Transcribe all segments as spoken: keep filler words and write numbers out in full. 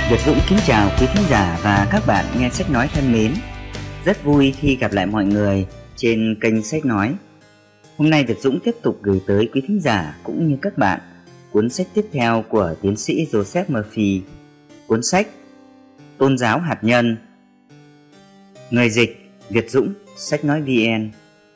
Việt Dũng kính chào quý thính giả và các bạn nghe sách nói thân mến. Rất vui khi gặp lại mọi người trên kênh sách nói. Hôm nay Việt Dũng tiếp tục gửi tới quý thính giả cũng như các bạn cuốn sách tiếp theo của tiến sĩ Joseph Murphy, cuốn sách Tôn giáo hạt nhân. Người dịch Việt Dũng, sách nói vn.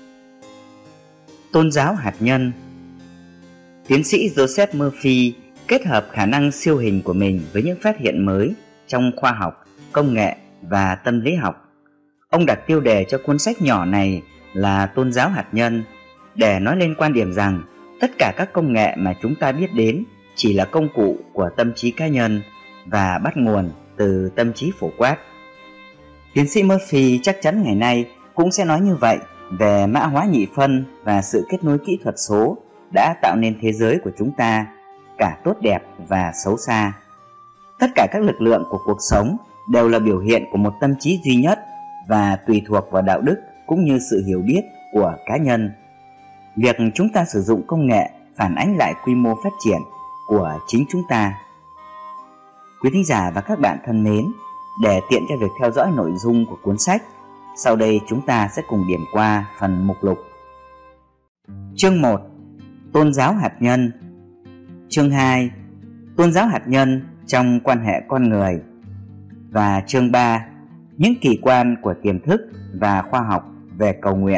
Tôn giáo hạt nhân. Tiến sĩ Joseph Murphy kết hợp khả năng siêu hình của mình với những phát hiện mới trong khoa học, công nghệ và tâm lý học. Ông đặt tiêu đề cho cuốn sách nhỏ này là Tôn giáo hạt nhân, để nói lên quan điểm rằng tất cả các công nghệ mà chúng ta biết đến chỉ là công cụ của tâm trí cá nhân và bắt nguồn từ tâm trí phổ quát. Tiến sĩ Murphy chắc chắn ngày nay cũng sẽ nói như vậy về mã hóa nhị phân và sự kết nối kỹ thuật số đã tạo nên thế giới của chúng ta, cả tốt đẹp và xấu xa. Tất cả các lực lượng của cuộc sống đều là biểu hiện của một tâm trí duy nhất và tùy thuộc vào đạo đức cũng như sự hiểu biết của cá nhân. Việc chúng ta sử dụng công nghệ phản ánh lại quy mô phát triển của chính chúng ta. Quý thính giả và các bạn thân mến, để tiện cho việc theo dõi nội dung của cuốn sách, sau đây chúng ta sẽ cùng điểm qua phần mục lục. Chương một. Tôn giáo hạt nhân. Chương hai. Tôn giáo hạt nhân trong quan hệ con người. Và chương ba. Những kỳ quan của tiềm thức và khoa học về cầu nguyện.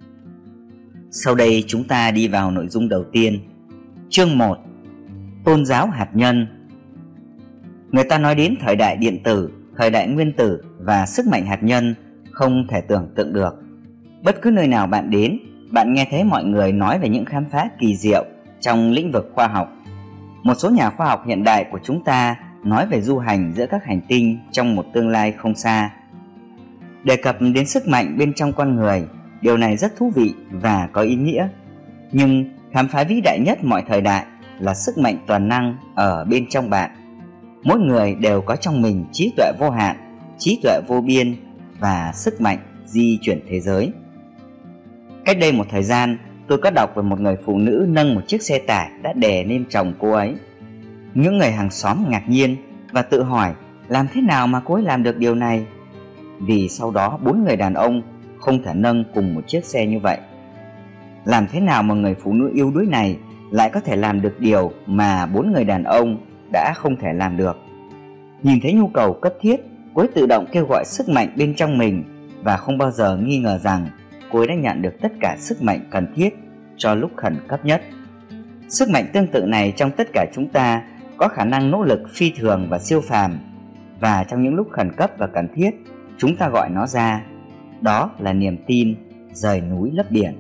Sau đây chúng ta đi vào nội dung đầu tiên. Chương một. Tôn giáo hạt nhân. Người ta nói đến thời đại điện tử, thời đại nguyên tử và sức mạnh hạt nhân không thể tưởng tượng được. Bất cứ nơi nào bạn đến, bạn nghe thấy mọi người nói về những khám phá kỳ diệu trong lĩnh vực khoa học. Một số nhà khoa học hiện đại của chúng ta nói về du hành giữa các hành tinh trong một tương lai không xa. Đề cập đến sức mạnh bên trong con người, điều này rất thú vị và có ý nghĩa. Nhưng khám phá vĩ đại nhất mọi thời đại là sức mạnh toàn năng ở bên trong bạn. Mỗi người đều có trong mình trí tuệ vô hạn, trí tuệ vô biên và sức mạnh di chuyển thế giới. Cách đây một thời gian, tôi có đọc về một người phụ nữ nâng một chiếc xe tải đã đè lên chồng cô ấy. Những người hàng xóm ngạc nhiên và tự hỏi làm thế nào mà cô ấy làm được điều này, vì sau đó bốn người đàn ông không thể nâng cùng một chiếc xe như vậy. Làm thế nào mà người phụ nữ yếu đuối này lại có thể làm được điều mà bốn người đàn ông đã không thể làm được? Nhìn thấy nhu cầu cấp thiết, cô ấy tự động kêu gọi sức mạnh bên trong mình và không bao giờ nghi ngờ rằng cô ấy đã nhận được tất cả sức mạnh cần thiết cho lúc khẩn cấp nhất. Sức mạnh tương tự này trong tất cả chúng ta có khả năng nỗ lực phi thường và siêu phàm, và trong những lúc khẩn cấp và cần thiết, chúng ta gọi nó ra. Đó là niềm tin rời núi lấp biển.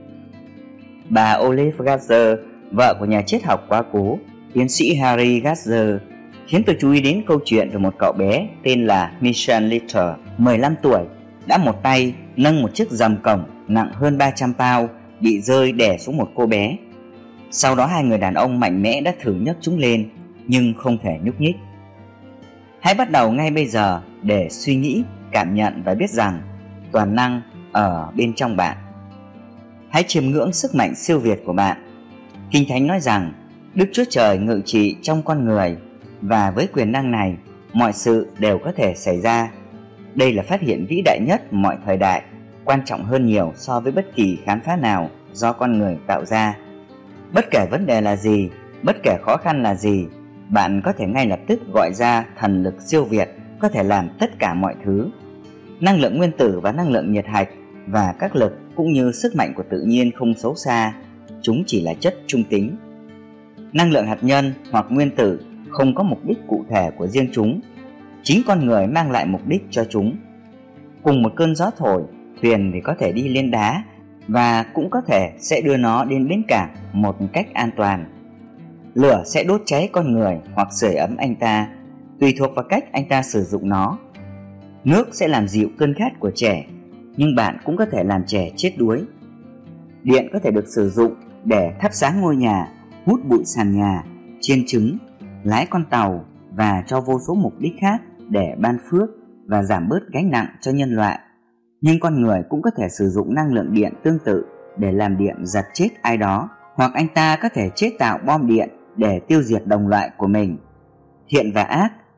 Bà Olive Gardner, vợ của nhà triết học quá cố tiến sĩ Harry Gardner, khiến tôi chú ý đến câu chuyện về một cậu bé tên là Michael Little, mười lăm tuổi, đã một tay nâng một chiếc giầm cổng nặng hơn ba trăm pound bị rơi đè xuống một cô bé. Sau đó hai người đàn ông mạnh mẽ đã thử nhấc chúng lên nhưng không thể nhúc nhích. Hãy bắt đầu ngay bây giờ để suy nghĩ, cảm nhận và biết rằng toàn năng ở bên trong bạn. Hãy chiêm ngưỡng sức mạnh siêu việt của bạn. Kinh Thánh nói rằng Đức Chúa Trời ngự trị trong con người, và với quyền năng này mọi sự đều có thể xảy ra. Đây là phát hiện vĩ đại nhất mọi thời đại, quan trọng hơn nhiều so với bất kỳ khám phá nào do con người tạo ra. Bất kể vấn đề là gì, bất kể khó khăn là gì, bạn có thể ngay lập tức gọi ra thần lực siêu việt có thể làm tất cả mọi thứ. Năng lượng nguyên tử và năng lượng nhiệt hạch và các lực cũng như sức mạnh của tự nhiên không xấu xa, chúng chỉ là chất trung tính. Năng lượng hạt nhân hoặc nguyên tử không có mục đích cụ thể của riêng chúng, chính con người mang lại mục đích cho chúng. Cùng một cơn gió thổi, thuyền thì có thể đi lên đá và cũng có thể sẽ đưa nó đến bến cảng một cách an toàn. Lửa sẽ đốt cháy con người hoặc sưởi ấm anh ta, tùy thuộc vào cách anh ta sử dụng nó. Nước sẽ làm dịu cơn khát của trẻ, nhưng bạn cũng có thể làm trẻ chết đuối. Điện có thể được sử dụng để thắp sáng ngôi nhà, hút bụi sàn nhà, chiên trứng, lái con tàu và cho vô số mục đích khác để ban phước và giảm bớt gánh nặng cho nhân loại. Nhưng con người cũng có thể sử dụng năng lượng điện tương tự để làm điện giật chết ai đó, hoặc anh ta có thể chế tạo bom điện để tiêu diệt đồng loại của mình. Thiện và ác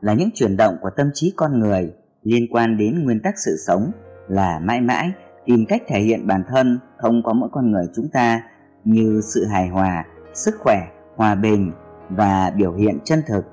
là những chuyển động của tâm trí con người liên quan đến nguyên tắc sự sống, là mãi mãi tìm cách thể hiện bản thân thông qua mỗi con người chúng ta, như sự hài hòa, sức khỏe, hòa bình và biểu hiện chân thực.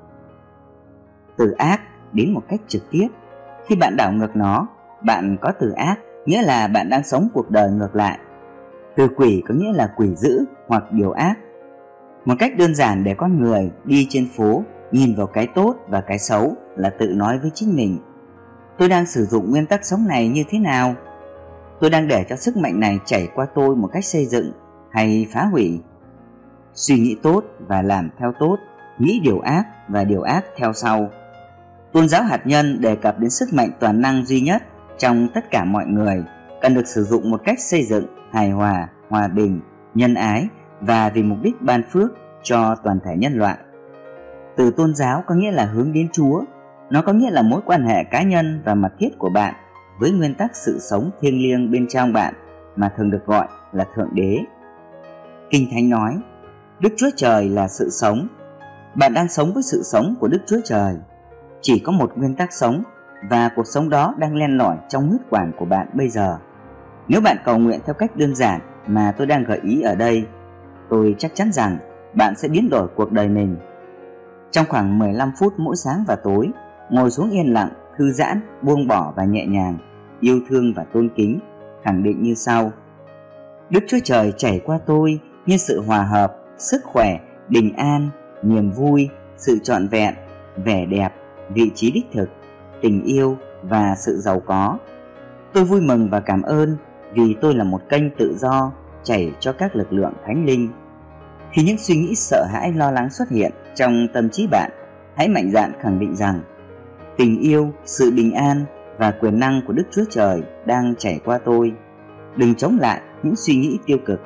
Từ ác đến một cách trực tiếp, khi bạn đảo ngược nó, bạn có từ ác, nghĩa là bạn đang sống cuộc đời ngược lại. Từ quỷ có nghĩa là quỷ dữ hoặc điều ác. Một cách đơn giản để con người đi trên phố nhìn vào cái tốt và cái xấu là tự nói với chính mình: tôi đang sử dụng nguyên tắc sống này như thế nào? Tôi đang để cho sức mạnh này chảy qua tôi một cách xây dựng hay phá hủy? Suy nghĩ tốt và làm theo tốt, nghĩ điều ác và điều ác theo sau. Tôn giáo hạt nhân đề cập đến sức mạnh toàn năng duy nhất trong tất cả mọi người, cần được sử dụng một cách xây dựng, hài hòa, hòa bình, nhân ái và vì mục đích ban phước cho toàn thể nhân loại. Từ tôn giáo có nghĩa là hướng đến Chúa. Nó có nghĩa là mối quan hệ cá nhân và mật thiết của bạn với nguyên tắc sự sống thiêng liêng bên trong bạn, mà thường được gọi là Thượng Đế. Kinh Thánh nói, Đức Chúa Trời là sự sống. Bạn đang sống với sự sống của Đức Chúa Trời. Chỉ có một nguyên tắc sống, và cuộc sống đó đang len lỏi trong huyết quản của bạn bây giờ. Nếu bạn cầu nguyện theo cách đơn giản mà tôi đang gợi ý ở đây, tôi chắc chắn rằng bạn sẽ biến đổi cuộc đời mình. Trong khoảng mười lăm phút mỗi sáng và tối, ngồi xuống yên lặng, thư giãn, buông bỏ và nhẹ nhàng, yêu thương và tôn kính, khẳng định như sau: Đức Chúa Trời chảy qua tôi như sự hòa hợp, sức khỏe, bình an, niềm vui, sự trọn vẹn, vẻ đẹp, vị trí đích thực, tình yêu và sự giàu có. Tôi vui mừng và cảm ơn vì tôi là một kênh tự do chảy cho các lực lượng thánh linh. Khi những suy nghĩ sợ hãi, lo lắng xuất hiện trong tâm trí bạn, hãy mạnh dạn khẳng định rằng tình yêu, sự bình an và quyền năng của Đức Chúa Trời đang chảy qua tôi. Đừng chống lại những suy nghĩ tiêu cực.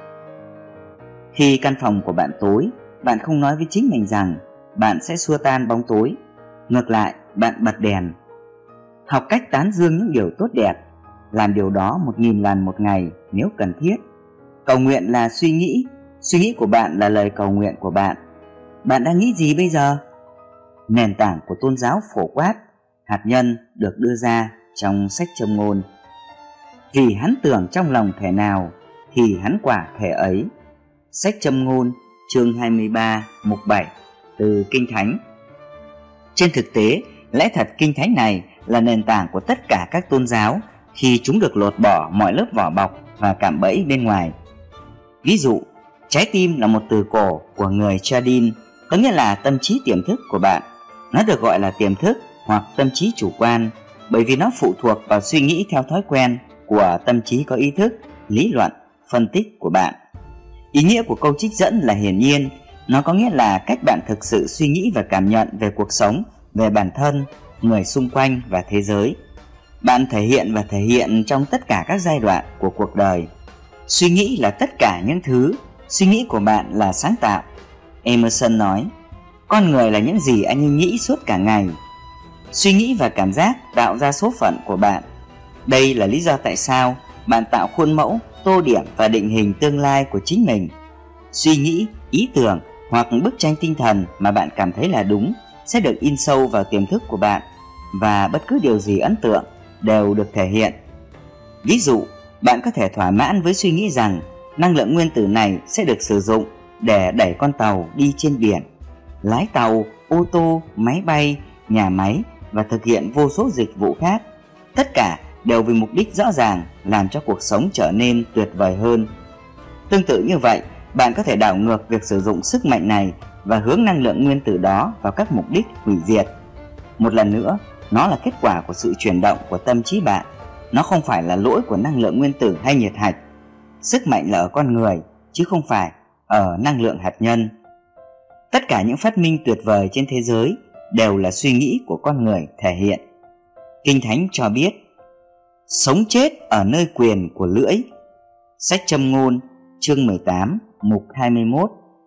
Khi căn phòng của bạn tối, bạn không nói với chính mình rằng bạn sẽ xua tan bóng tối. Ngược lại, bạn bật đèn. Học cách tán dương những điều tốt đẹp. Làm điều đó một nghìn lần một ngày nếu cần thiết. Cầu nguyện là suy nghĩ. Suy nghĩ của bạn là lời cầu nguyện của bạn. Bạn đang nghĩ gì bây giờ? Nền tảng của tôn giáo phổ quát, hạt nhân được đưa ra trong sách Châm Ngôn. Vì hắn tưởng trong lòng thể nào thì hắn quả thể ấy. Sách Châm Ngôn chương hai mươi ba mục bảy từ Kinh Thánh. Trên thực tế, lẽ thật Kinh Thánh này là nền tảng của tất cả các tôn giáo khi chúng được lột bỏ mọi lớp vỏ bọc và cạm bẫy bên ngoài. Ví dụ, trái tim là một từ cổ của người Chadin, có nghĩa là tâm trí tiềm thức của bạn. Nó được gọi là tiềm thức hoặc tâm trí chủ quan bởi vì nó phụ thuộc vào suy nghĩ theo thói quen của tâm trí có ý thức, lý luận, phân tích của bạn. Ý nghĩa của câu trích dẫn là hiển nhiên. Nó có nghĩa là cách bạn thực sự suy nghĩ và cảm nhận về cuộc sống, về bản thân, người xung quanh và thế giới. Bạn thể hiện và thể hiện trong tất cả các giai đoạn của cuộc đời. Suy nghĩ là tất cả những thứ. Suy nghĩ của bạn là sáng tạo. Emerson nói, con người là những gì anh ấy nghĩ suốt cả ngày. Suy nghĩ và cảm giác tạo ra số phận của bạn. Đây là lý do tại sao bạn tạo khuôn mẫu, tô điểm và định hình tương lai của chính mình. Suy nghĩ, ý tưởng hoặc bức tranh tinh thần mà bạn cảm thấy là đúng sẽ được in sâu vào tiềm thức của bạn, và bất cứ điều gì ấn tượng đều được thể hiện. Ví dụ, bạn có thể thỏa mãn với suy nghĩ rằng năng lượng nguyên tử này sẽ được sử dụng để đẩy con tàu đi trên biển, lái tàu, ô tô, máy bay, nhà máy và thực hiện vô số dịch vụ khác. Tất cả đều vì mục đích rõ ràng làm cho cuộc sống trở nên tuyệt vời hơn. Tương tự như vậy, bạn có thể đảo ngược việc sử dụng sức mạnh này và hướng năng lượng nguyên tử đó vào các mục đích hủy diệt. Một lần nữa, nó là kết quả của sự chuyển động của tâm trí bạn. Nó không phải là lỗi của năng lượng nguyên tử hay nhiệt hạch. Sức mạnh là ở con người, chứ không phải ở năng lượng hạt nhân. Tất cả những phát minh tuyệt vời trên thế giới đều là suy nghĩ của con người thể hiện. Kinh Thánh cho biết, sống chết ở nơi quyền của lưỡi. Sách Châm Ngôn chương mười tám mục hai mươi mốt.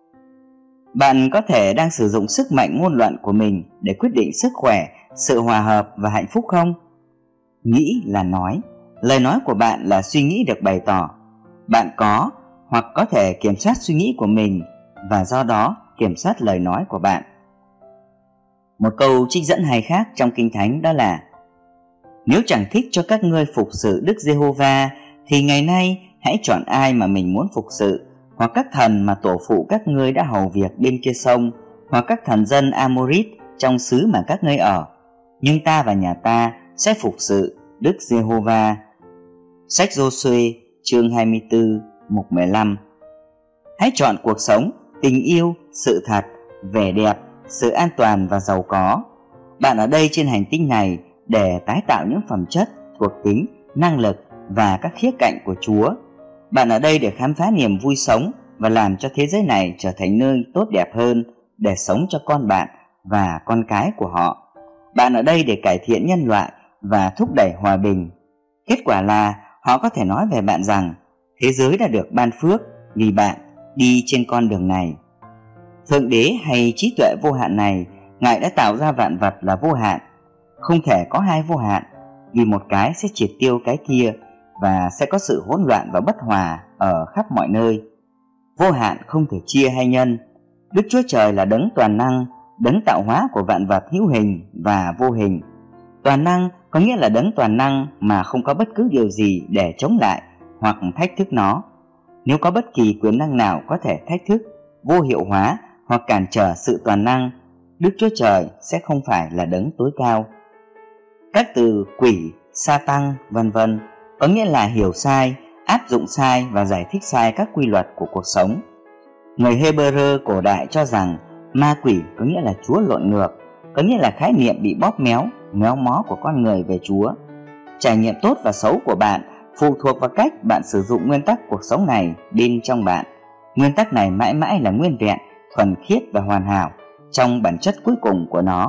Bạn có thể đang sử dụng sức mạnh ngôn luận của mình để quyết định sức khỏe, sự hòa hợp và hạnh phúc không? Nghĩ là nói. Lời nói của bạn là suy nghĩ được bày tỏ. Bạn có hoặc có thể kiểm soát suy nghĩ của mình và do đó kiểm soát lời nói của bạn. Một câu trích dẫn hay khác trong Kinh Thánh đó là: nếu chẳng thích cho các ngươi phục sự Đức Giê-hô-va, thì ngày nay hãy chọn ai mà mình muốn phục sự, hoặc các thần mà tổ phụ các ngươi đã hầu việc bên kia sông, hoặc các thần dân Amorit trong xứ mà các ngươi ở. Nhưng ta và nhà ta sẽ phục sự Đức Giê-hô-va. Sách Giô-suê chương hai mươi tư mục mười lăm. Hãy chọn cuộc sống, tình yêu, sự thật, vẻ đẹp, sự an toàn và giàu có. Bạn ở đây trên hành tinh này để tái tạo những phẩm chất, thuộc tính, năng lực và các khía cạnh của Chúa. Bạn ở đây để khám phá niềm vui sống và làm cho thế giới này trở thành nơi tốt đẹp hơn để sống cho con bạn và con cái của họ. Bạn ở đây để cải thiện nhân loại và thúc đẩy hòa bình. Kết quả là họ có thể nói về bạn rằng thế giới đã được ban phước vì bạn đi trên con đường này. Thượng đế hay trí tuệ vô hạn này, Ngài đã tạo ra vạn vật là vô hạn. Không thể có hai vô hạn, vì một cái sẽ triệt tiêu cái kia và sẽ có sự hỗn loạn và bất hòa ở khắp mọi nơi. Vô hạn không thể chia hay nhân. Đức Chúa Trời là đấng toàn năng, đấng tạo hóa của vạn vật hữu hình và vô hình. Toàn năng có nghĩa là đấng toàn năng mà không có bất cứ điều gì để chống lại hoặc thách thức nó. Nếu có bất kỳ quyền năng nào có thể thách thức, vô hiệu hóa hoặc cản trở sự toàn năng, Đức Chúa Trời sẽ không phải là đấng tối cao. Các từ quỷ, sa tăng, vân vân có nghĩa là hiểu sai, áp dụng sai và giải thích sai các quy luật của cuộc sống. Người Hebrew cổ đại cho rằng ma quỷ có nghĩa là Chúa lộn ngược, có nghĩa là khái niệm bị bóp méo, méo mó của con người về Chúa. Trải nghiệm tốt và xấu của bạn phụ thuộc vào cách bạn sử dụng nguyên tắc cuộc sống này bên trong bạn. Nguyên tắc này mãi mãi là nguyên vẹn, thuần khiết và hoàn hảo trong bản chất cuối cùng của nó.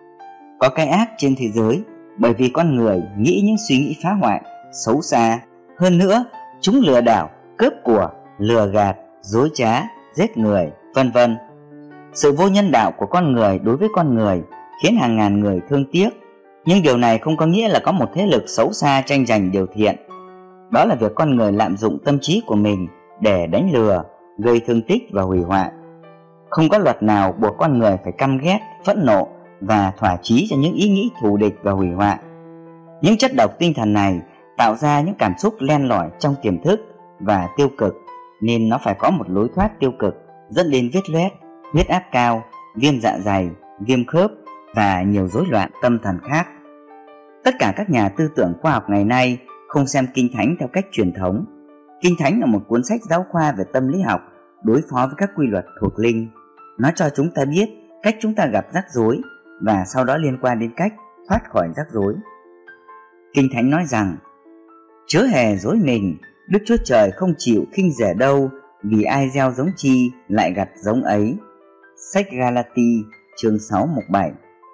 Có cái ác trên thế giới bởi vì con người nghĩ những suy nghĩ phá hoại, xấu xa. Hơn nữa, chúng lừa đảo, cướp của, lừa gạt, dối trá, giết người, vân vân. Sự vô nhân đạo của con người đối với con người khiến hàng ngàn người thương tiếc. Nhưng điều này không có nghĩa là có một thế lực xấu xa tranh giành điều thiện. Đó là việc con người lạm dụng tâm trí của mình để đánh lừa, gây thương tích và hủy hoại. Không có luật nào buộc con người phải căm ghét, phẫn nộ và thỏa chí cho những ý nghĩ thù địch và hủy hoại. Những chất độc tinh thần này tạo ra những cảm xúc len lỏi trong tiềm thức và tiêu cực, nên nó phải có một lối thoát tiêu cực dẫn đến vết loét, huyết áp cao, viêm dạ dày, viêm khớp và nhiều rối loạn tâm thần khác. Tất cả các nhà tư tưởng khoa học ngày nay không xem Kinh Thánh theo cách truyền thống. Kinh Thánh là một cuốn sách giáo khoa về tâm lý học đối phó với các quy luật thuộc linh. Nó cho chúng ta biết cách chúng ta gặp rắc rối và sau đó liên quan đến cách thoát khỏi rắc rối. Kinh Thánh nói rằng: chớ hề dối mình, Đức Chúa Trời không chịu khinh rẻ đâu, vì ai gieo giống chi lại gặt giống ấy. Sách Galati chương sáu mục bảy.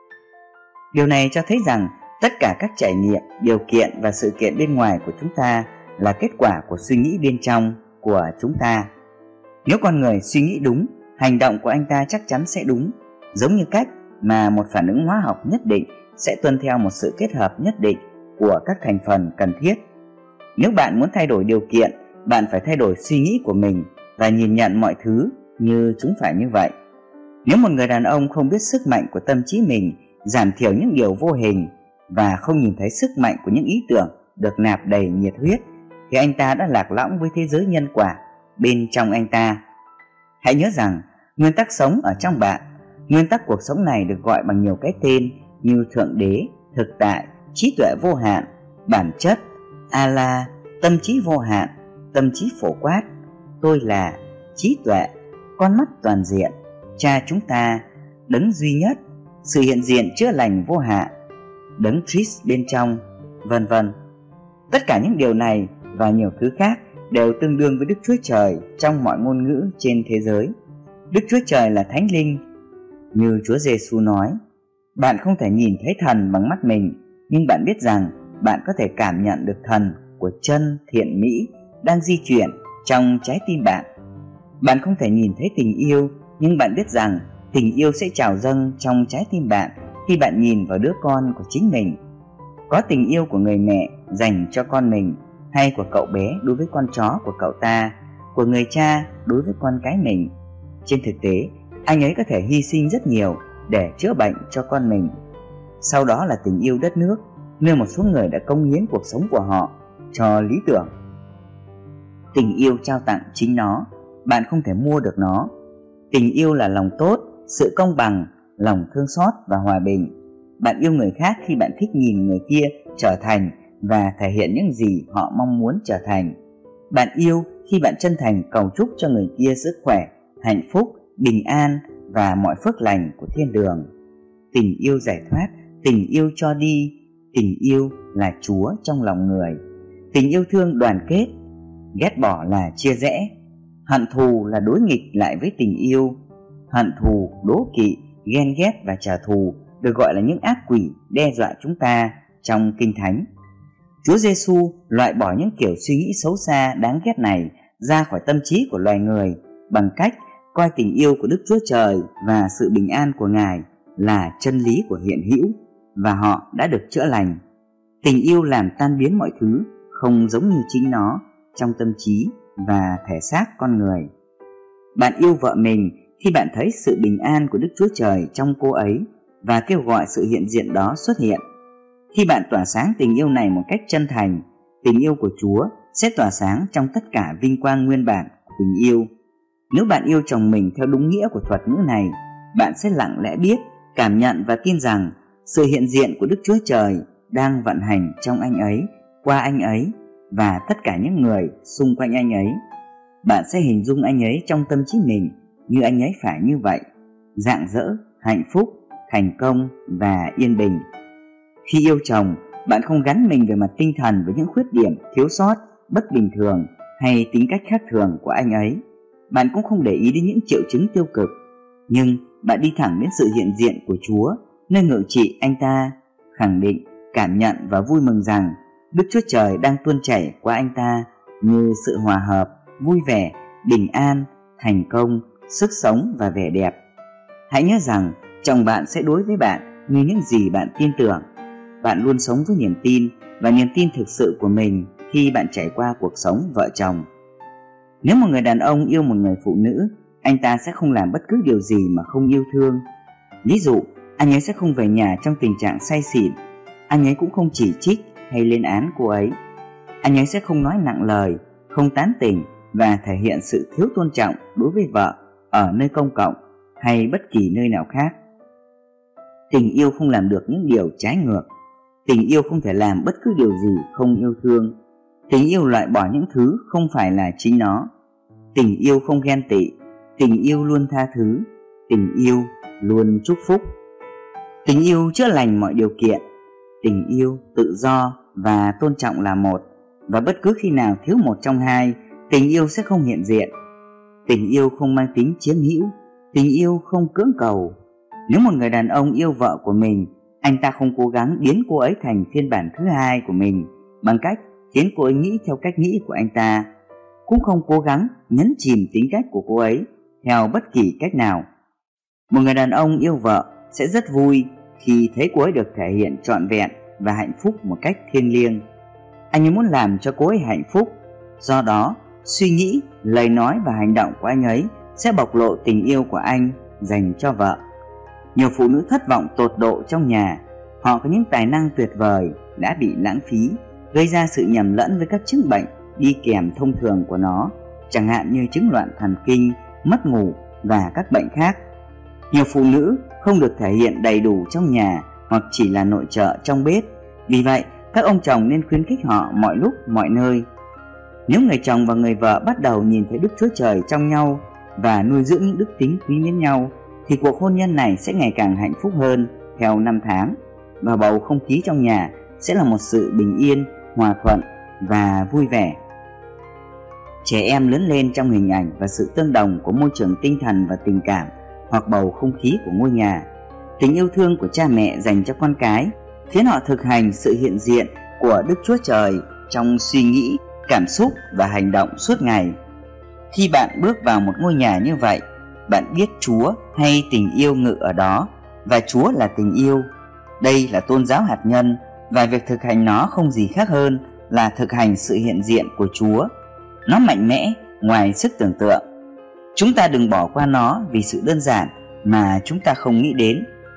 Điều này cho thấy rằng tất cả các trải nghiệm, điều kiện và sự kiện bên ngoài của chúng ta là kết quả của suy nghĩ bên trong của chúng ta. Nếu con người suy nghĩ đúng, hành động của anh ta chắc chắn sẽ đúng, giống như cách mà một phản ứng hóa học nhất định sẽ tuân theo một sự kết hợp nhất định của các thành phần cần thiết. Nếu bạn muốn thay đổi điều kiện, bạn phải thay đổi suy nghĩ của mình và nhìn nhận mọi thứ như chúng phải như vậy. Nếu một người đàn ông không biết sức mạnh của tâm trí mình, giảm thiểu những điều vô hình và không nhìn thấy sức mạnh của những ý tưởng được nạp đầy nhiệt huyết, thì anh ta đã lạc lõng với thế giới nhân quả bên trong anh ta. Hãy nhớ rằng nguyên tắc sống ở trong bạn. Nguyên tắc cuộc sống này được gọi bằng nhiều cái tên như Thượng Đế, thực tại, trí tuệ vô hạn, bản chất, Allah, tâm trí vô hạn, tâm trí phổ quát, tôi là, trí tuệ, con mắt toàn diện, Cha chúng ta, đấng duy nhất, sự hiện diện chữa lành vô hạn, đấng Christ bên trong, vân vân. Tất cả những điều này và nhiều thứ khác đều tương đương với Đức Chúa Trời trong mọi ngôn ngữ trên thế giới. Đức Chúa Trời là Thánh Linh. Như Chúa Giêsu nói, bạn không thể nhìn thấy thần bằng mắt mình, nhưng bạn biết rằng bạn có thể cảm nhận được thần của chân thiện mỹ đang di chuyển trong trái tim bạn. Bạn không thể nhìn thấy tình yêu, nhưng bạn biết rằng tình yêu sẽ trào dâng trong trái tim bạn khi bạn nhìn vào đứa con của chính mình. Có tình yêu của người mẹ dành cho con mình, hay của cậu bé đối với con chó của cậu ta, của người cha đối với con cái mình. Trên thực tế, anh ấy có thể hy sinh rất nhiều để chữa bệnh cho con mình. Sau đó là tình yêu đất nước, nơi một số người đã cống hiến cuộc sống của họ cho lý tưởng. Tình yêu trao tặng chính nó, bạn không thể mua được nó. Tình yêu là lòng tốt, sự công bằng, lòng thương xót và hòa bình. Bạn yêu người khác khi bạn thích nhìn người kia trở thành và thể hiện những gì họ mong muốn trở thành. Bạn yêu khi bạn chân thành cầu chúc cho người kia sức khỏe, hạnh phúc, bình an và mọi phước lành của thiên đường. Tình yêu giải thoát, tình yêu cho đi, tình yêu là Chúa trong lòng người. Tình yêu thương đoàn kết, ghét bỏ là chia rẽ. Hận thù là đối nghịch lại với tình yêu. Hận thù, đố kỵ, ghen ghét và trả thù được gọi là những ác quỷ đe dọa chúng ta trong Kinh Thánh. Chúa Giêsu loại bỏ những kiểu suy nghĩ xấu xa đáng ghét này ra khỏi tâm trí của loài người bằng cách coi tình yêu của Đức Chúa Trời và sự bình an của Ngài là chân lý của hiện hữu, và họ đã được chữa lành. Tình yêu làm tan biến mọi thứ không giống như chính nó trong tâm trí và thể xác con người. Bạn yêu vợ mình khi bạn thấy sự bình an của Đức Chúa Trời trong cô ấy và kêu gọi sự hiện diện đó xuất hiện. Khi bạn tỏa sáng tình yêu này một cách chân thành, tình yêu của Chúa sẽ tỏa sáng trong tất cả vinh quang nguyên bản của tình yêu. Nếu bạn yêu chồng mình theo đúng nghĩa của thuật ngữ này, bạn sẽ lặng lẽ biết, cảm nhận và tin rằng sự hiện diện của Đức Chúa Trời đang vận hành trong anh ấy, qua anh ấy và tất cả những người xung quanh anh ấy. Bạn sẽ hình dung anh ấy trong tâm trí mình như anh ấy phải như vậy, rạng rỡ, hạnh phúc, thành công và yên bình. Khi yêu chồng, bạn không gắn mình về mặt tinh thần với những khuyết điểm, thiếu sót, bất bình thường hay tính cách khác thường của anh ấy. Bạn cũng không để ý đến những triệu chứng tiêu cực, nhưng bạn đi thẳng đến sự hiện diện của Chúa, nơi ngự trị anh ta, khẳng định, cảm nhận và vui mừng rằng Đức Chúa Trời đang tuôn chảy qua anh ta như sự hòa hợp, vui vẻ, bình an, thành công, sức sống và vẻ đẹp. Hãy nhớ rằng chồng bạn sẽ đối với bạn như những gì bạn tin tưởng. Bạn luôn sống với niềm tin và niềm tin thực sự của mình khi bạn trải qua cuộc sống vợ chồng. Nếu một người đàn ông yêu một người phụ nữ, anh ta sẽ không làm bất cứ điều gì mà không yêu thương. Ví dụ, anh ấy sẽ không về nhà trong tình trạng say xỉn. Anh ấy cũng không chỉ trích hay lên án cô ấy. Anh ấy sẽ không nói nặng lời, không tán tỉnh và thể hiện sự thiếu tôn trọng đối với vợ ở nơi công cộng hay bất kỳ nơi nào khác. Tình yêu không làm được những điều trái ngược. Tình yêu không thể làm bất cứ điều gì không yêu thương. Tình yêu loại bỏ những thứ không phải là chính nó. Tình yêu không ghen tị. Tình yêu luôn tha thứ. Tình yêu luôn chúc phúc. Tình yêu chữa lành mọi điều kiện. Tình yêu, tự do và tôn trọng là một, và bất cứ khi nào thiếu một trong hai, tình yêu sẽ không hiện diện. Tình yêu không mang tính chiếm hữu. Tình yêu không cưỡng cầu. Nếu một người đàn ông yêu vợ của mình, anh ta không cố gắng biến cô ấy thành phiên bản thứ hai của mình bằng cách khiến cô ấy nghĩ theo cách nghĩ của anh ta, cũng không cố gắng nhấn chìm tính cách của cô ấy theo bất kỳ cách nào. Một người đàn ông yêu vợ sẽ rất vui khi thấy cô ấy được thể hiện trọn vẹn và hạnh phúc một cách thiêng liêng. Anh ấy muốn làm cho cô ấy hạnh phúc, do đó suy nghĩ, lời nói và hành động của anh ấy sẽ bộc lộ tình yêu của anh dành cho vợ. Nhiều phụ nữ thất vọng tột độ trong nhà. Họ có những tài năng tuyệt vời đã bị lãng phí, gây ra sự nhầm lẫn với các chứng bệnh đi kèm thông thường của nó, chẳng hạn như chứng loạn thần kinh, mất ngủ và các bệnh khác. Nhiều phụ nữ không được thể hiện đầy đủ trong nhà hoặc chỉ là nội trợ trong bếp. Vì vậy, các ông chồng nên khuyến khích họ mọi lúc, mọi nơi. Nếu người chồng và người vợ bắt đầu nhìn thấy Đức Chúa Trời trong nhau và nuôi dưỡng những đức tính quý mến nhau, thì cuộc hôn nhân này sẽ ngày càng hạnh phúc hơn theo năm tháng, và bầu không khí trong nhà sẽ là một sự bình yên, hòa thuận và vui vẻ. Trẻ em lớn lên trong hình ảnh và sự tương đồng của môi trường tinh thần và tình cảm hoặc bầu không khí của ngôi nhà. Tình yêu thương của cha mẹ dành cho con cái khiến họ thực hành sự hiện diện của Đức Chúa Trời trong suy nghĩ, cảm xúc và hành động suốt ngày. Khi bạn bước vào một ngôi nhà như vậy, bạn biết Chúa hay tình yêu ngự ở đó, và Chúa là tình yêu. Đây là tôn giáo hạt nhân, và việc thực hành nó không gì khác hơn là thực hành sự hiện diện của Chúa. Nó mạnh mẽ ngoài sức tưởng tượng. Chúng ta đừng bỏ qua nó vì sự đơn giản mà chúng ta không nghĩ đến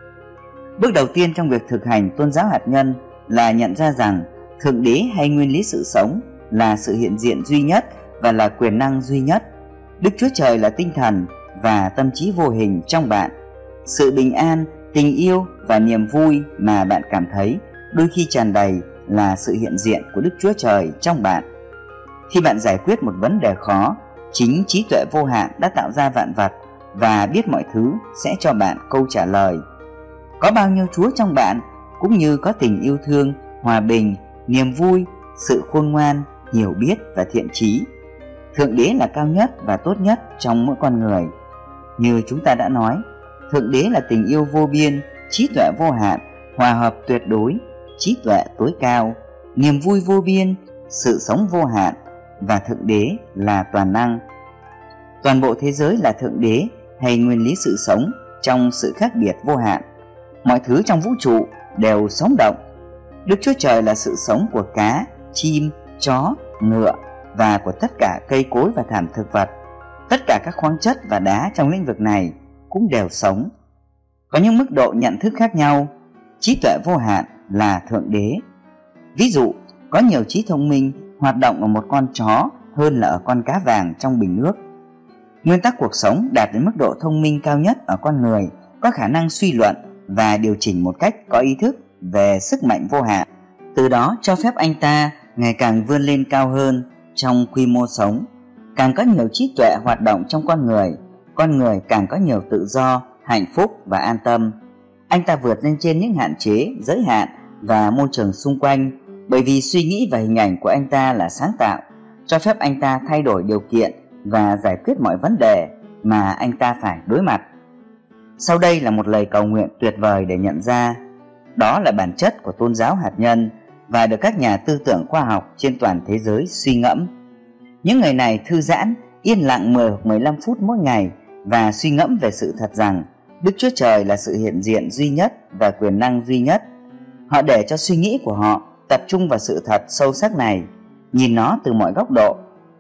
Bước đầu tiên trong việc thực hành tôn giáo hạt nhân là nhận ra rằng Thượng Đế hay nguyên lý sự sống là sự hiện diện duy nhất và là quyền năng duy nhất. Đức Chúa Trời là tinh thần và tâm trí vô hình trong bạn. Sự bình an, tình yêu và niềm vui mà bạn cảm thấy đôi khi tràn đầy là sự hiện diện của Đức Chúa Trời trong bạn. Khi bạn giải quyết một vấn đề khó, chính trí tuệ vô hạn đã tạo ra vạn vật và biết mọi thứ sẽ cho bạn câu trả lời. Có bao nhiêu Chúa trong bạn, cũng như có tình yêu thương, hòa bình, niềm vui, sự khôn ngoan, hiểu biết và thiện trí. Thượng Đế là cao nhất và tốt nhất trong mỗi con người. Như chúng ta đã nói, Thượng Đế là tình yêu vô biên, trí tuệ vô hạn, hòa hợp tuyệt đối, trí tuệ tối cao, niềm vui vô biên, sự sống vô hạn, và Thượng Đế là toàn năng. Toàn bộ thế giới là Thượng Đế hay nguyên lý sự sống trong sự khác biệt vô hạn. Mọi thứ trong vũ trụ đều sống động. Đức Chúa Trời là sự sống của cá, chim, chó, ngựa và của tất cả cây cối và thảm thực vật. Tất cả các khoáng chất và đá trong lĩnh vực này cũng đều sống. Có những mức độ nhận thức khác nhau. Trí tuệ vô hạn là Thượng Đế. Ví dụ, có nhiều trí thông minh hoạt động ở một con chó hơn là ở con cá vàng trong bình nước. Nguyên tắc cuộc sống đạt đến mức độ thông minh cao nhất ở con người có khả năng suy luận và điều chỉnh một cách có ý thức về sức mạnh vô hạn, từ đó cho phép anh ta ngày càng vươn lên cao hơn trong quy mô sống. Càng có nhiều trí tuệ hoạt động trong con người, con người càng có nhiều tự do, hạnh phúc và an tâm. Anh ta vượt lên trên những hạn chế, giới hạn và môi trường xung quanh, bởi vì suy nghĩ và hình ảnh của anh ta là sáng tạo, cho phép anh ta thay đổi điều kiện và giải quyết mọi vấn đề mà anh ta phải đối mặt. Sau đây là một lời cầu nguyện tuyệt vời để nhận ra. Đó là bản chất của tôn giáo hạt nhân và được các nhà tư tưởng khoa học trên toàn thế giới suy ngẫm. Những người này thư giãn, yên lặng mười hoặc mười lăm phút mỗi ngày và suy ngẫm về sự thật rằng Đức Chúa Trời là sự hiện diện duy nhất và quyền năng duy nhất. Họ để cho suy nghĩ của họ tập trung vào sự thật sâu sắc này, nhìn nó từ mọi góc độ.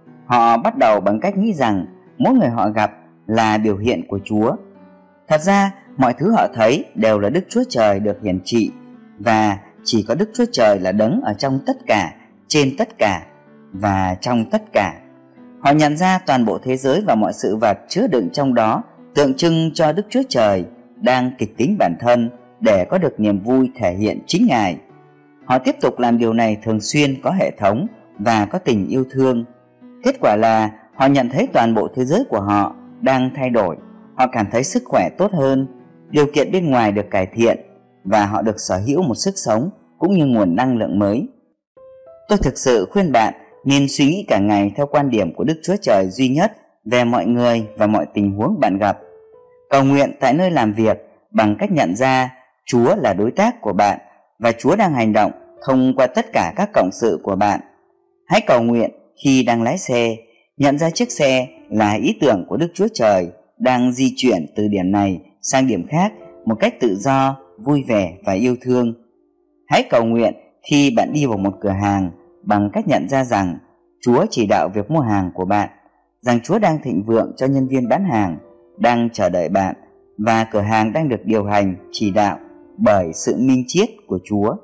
Họ bắt đầu bằng cách nghĩ rằng mỗi người họ gặp là biểu hiện của Chúa. Thật ra, mọi thứ họ thấy đều là Đức Chúa Trời được hiển trị, và chỉ có Đức Chúa Trời là đấng ở trong tất cả, trên tất cả và trong tất cả. Họ nhận ra toàn bộ thế giới và mọi sự vật chứa đựng trong đó tượng trưng cho Đức Chúa Trời đang kịch tính bản thân để có được niềm vui thể hiện chính Ngài. Họ tiếp tục làm điều này thường xuyên, có hệ thống và có tình yêu thương. Kết quả là họ nhận thấy toàn bộ thế giới của họ đang thay đổi. Họ cảm thấy sức khỏe tốt hơn, điều kiện bên ngoài được cải thiện và họ được sở hữu một sức sống cũng như nguồn năng lượng mới. Tôi thực sự khuyên bạn nên suy nghĩ cả ngày theo quan điểm của Đức Chúa Trời duy nhất về mọi người và mọi tình huống bạn gặp. Cầu nguyện tại nơi làm việc bằng cách nhận ra Chúa là đối tác của bạn và Chúa đang hành động thông qua tất cả các cộng sự của bạn. Hãy cầu nguyện khi đang lái xe, nhận ra chiếc xe là ý tưởng của Đức Chúa Trời đang di chuyển từ điểm này sang điểm khác một cách tự do, vui vẻ và yêu thương. Hãy cầu nguyện khi bạn đi vào một cửa hàng bằng cách nhận ra rằng Chúa chỉ đạo việc mua hàng của bạn, rằng Chúa đang thịnh vượng cho nhân viên bán hàng, đang chờ đợi bạn, và cửa hàng đang được điều hành, chỉ đạo bởi sự minh triết của Chúa.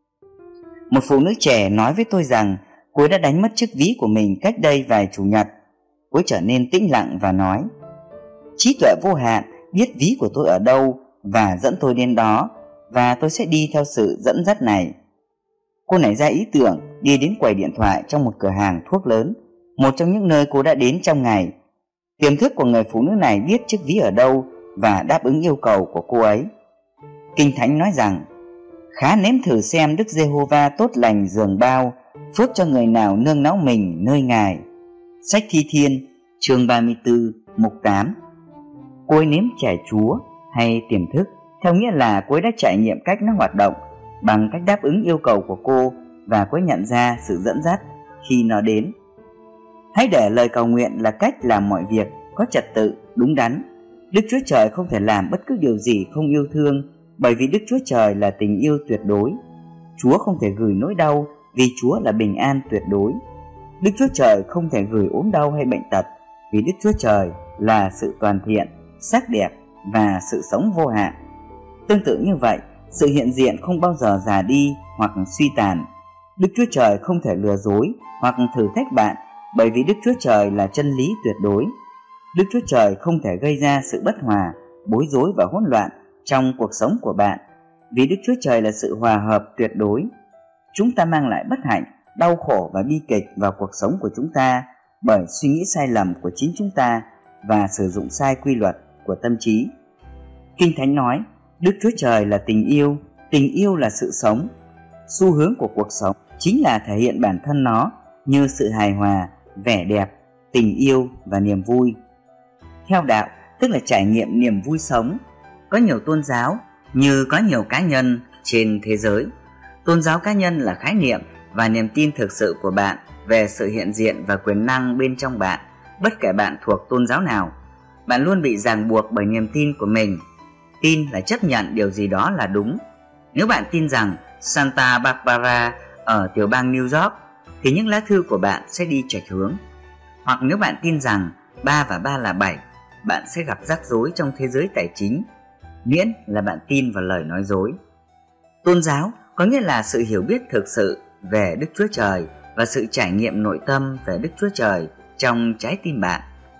Một phụ nữ trẻ nói với tôi rằng cô ấy đã đánh mất chiếc ví của mình cách đây vài chủ nhật. Cô ấy trở nên tĩnh lặng và nói: trí tuệ vô hạn biết ví của tôi ở đâu và dẫn tôi đến đó, và tôi sẽ đi theo sự dẫn dắt này. Cô nảy ra ý tưởng đi đến quầy điện thoại trong một cửa hàng thuốc lớn, một trong những nơi cô đã đến trong ngày. Tiềm thức của người phụ nữ này biết chiếc ví ở đâu và đáp ứng yêu cầu của cô ấy. Kinh Thánh nói rằng: khá nếm thử xem Đức Giê-hô-va tốt lành dường bao, phước cho người nào nương náu mình nơi Ngài. Sách Thi Thiên chương ba mươi tư mục tám. Cô ấy nếm trải Chúa hay tiềm thức theo nghĩa là cô ấy đã trải nghiệm cách nó hoạt động bằng cách đáp ứng yêu cầu của cô, và cô ấy nhận ra sự dẫn dắt khi nó đến. Hãy để lời cầu nguyện là cách làm mọi việc có trật tự, đúng đắn. Đức Chúa Trời không thể làm bất cứ điều gì không yêu thương, bởi vì Đức Chúa Trời là tình yêu tuyệt đối. Chúa không thể gửi nỗi đau vì Chúa là bình an tuyệt đối. Đức Chúa Trời không thể gửi ốm đau hay bệnh tật vì Đức Chúa Trời là sự toàn thiện, sắc đẹp và sự sống vô hạn. Tương tự như vậy, Sự hiện diện không bao giờ già đi hoặc suy tàn. Đức Chúa Trời không thể lừa dối hoặc thử thách bạn, bởi vì Đức Chúa Trời là chân lý tuyệt đối. Đức Chúa Trời không thể gây ra sự bất hòa, bối rối và hỗn loạn trong cuộc sống của bạn, vì Đức Chúa Trời là sự hòa hợp tuyệt đối. Chúng ta mang lại bất hạnh, đau khổ và bi kịch vào cuộc sống của chúng ta bởi suy nghĩ sai lầm của chính chúng ta và sử dụng sai quy luật của tâm trí. Kinh Thánh nói, Đức Chúa Trời là tình yêu, tình yêu là sự sống. Xu hướng của cuộc sống chính là thể hiện bản thân nó như sự hài hòa, vẻ đẹp, tình yêu và niềm vui. Theo đạo, tức là trải nghiệm niềm vui sống. Có nhiều tôn giáo như có nhiều cá nhân trên thế giới. Tôn giáo cá nhân là khái niệm và niềm tin thực sự của bạn về sự hiện diện và quyền năng bên trong bạn, bất kể bạn thuộc tôn giáo nào. Bạn luôn bị ràng buộc bởi niềm tin của mình. Tin là chấp nhận điều gì đó là đúng. Nếu bạn tin rằng Santa Barbara ở tiểu bang New York, thì những lá thư của bạn sẽ đi chệch hướng. Hoặc nếu bạn tin rằng ba và ba là bảy, bạn sẽ gặp rắc rối trong thế giới tài chính, miễn là bạn tin vào lời nói dối. Tôn giáo có nghĩa là sự hiểu biết thực sự về Đức Chúa Trời và sự trải nghiệm nội tâm về Đức Chúa Trời trong trái tim bạn.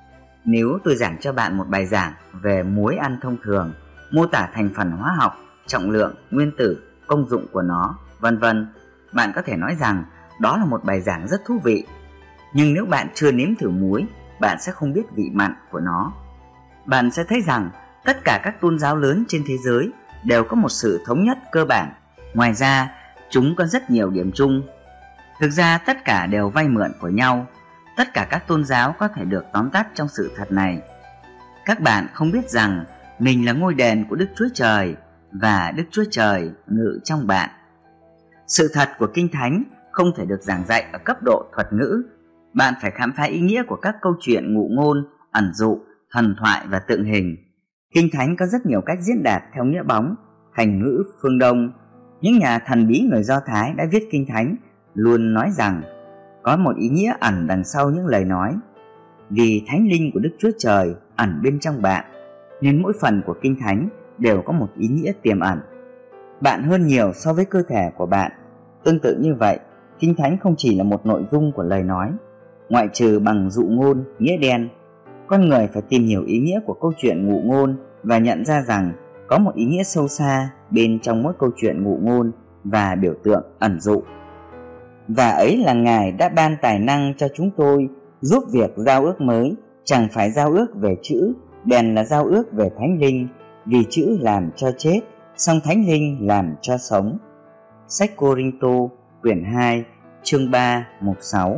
Nếu tôi giảng cho bạn một bài giảng về muối ăn thông thường, mô tả thành phần hóa học, trọng lượng, nguyên tử, công dụng của nó, vân vân, bạn có thể nói rằng đó là một bài giảng rất thú vị. Nhưng nếu bạn chưa nếm thử muối, bạn sẽ không biết vị mặn của nó. Bạn sẽ thấy rằng tất cả các tôn giáo lớn trên thế giới đều có một sự thống nhất cơ bản. Ngoài ra, chúng có rất nhiều điểm chung. Thực ra tất cả đều vay mượn của nhau. Tất cả các tôn giáo có thể được tóm tắt trong sự thật này. Các bạn không biết rằng mình là ngôi đền của Đức Chúa Trời và Đức Chúa Trời ngự trong bạn. Sự thật của Kinh Thánh không thể được giảng dạy ở cấp độ thuật ngữ. Bạn phải khám phá ý nghĩa của các câu chuyện ngụ ngôn, ẩn dụ, thần thoại và tượng hình. Kinh Thánh có rất nhiều cách diễn đạt theo nghĩa bóng, thành ngữ phương Đông. Những nhà thần bí người Do Thái đã viết Kinh Thánh luôn nói rằng có một ý nghĩa ẩn đằng sau những lời nói. Vì Thánh Linh của Đức Chúa Trời ẩn bên trong bạn, nên mỗi phần của Kinh Thánh đều có một ý nghĩa tiềm ẩn. Bạn hơn nhiều so với cơ thể của bạn. Tương tự như vậy, Kinh Thánh không chỉ là một nội dung của lời nói. Ngoại trừ bằng dụ ngôn, nghĩa đen, con người phải tìm hiểu ý nghĩa của câu chuyện ngụ ngôn và nhận ra rằng có một ý nghĩa sâu xa bên trong mỗi câu chuyện ngụ ngôn và biểu tượng ẩn dụ. Và ấy là Ngài đã ban tài năng cho chúng tôi giúp việc giao ước mới, chẳng phải giao ước về chữ, bèn là giao ước về Thánh Linh, vì chữ làm cho chết, song Thánh Linh làm cho sống. Sách Cô-rinh-tô, quyển hai, chương ba, mục sáu.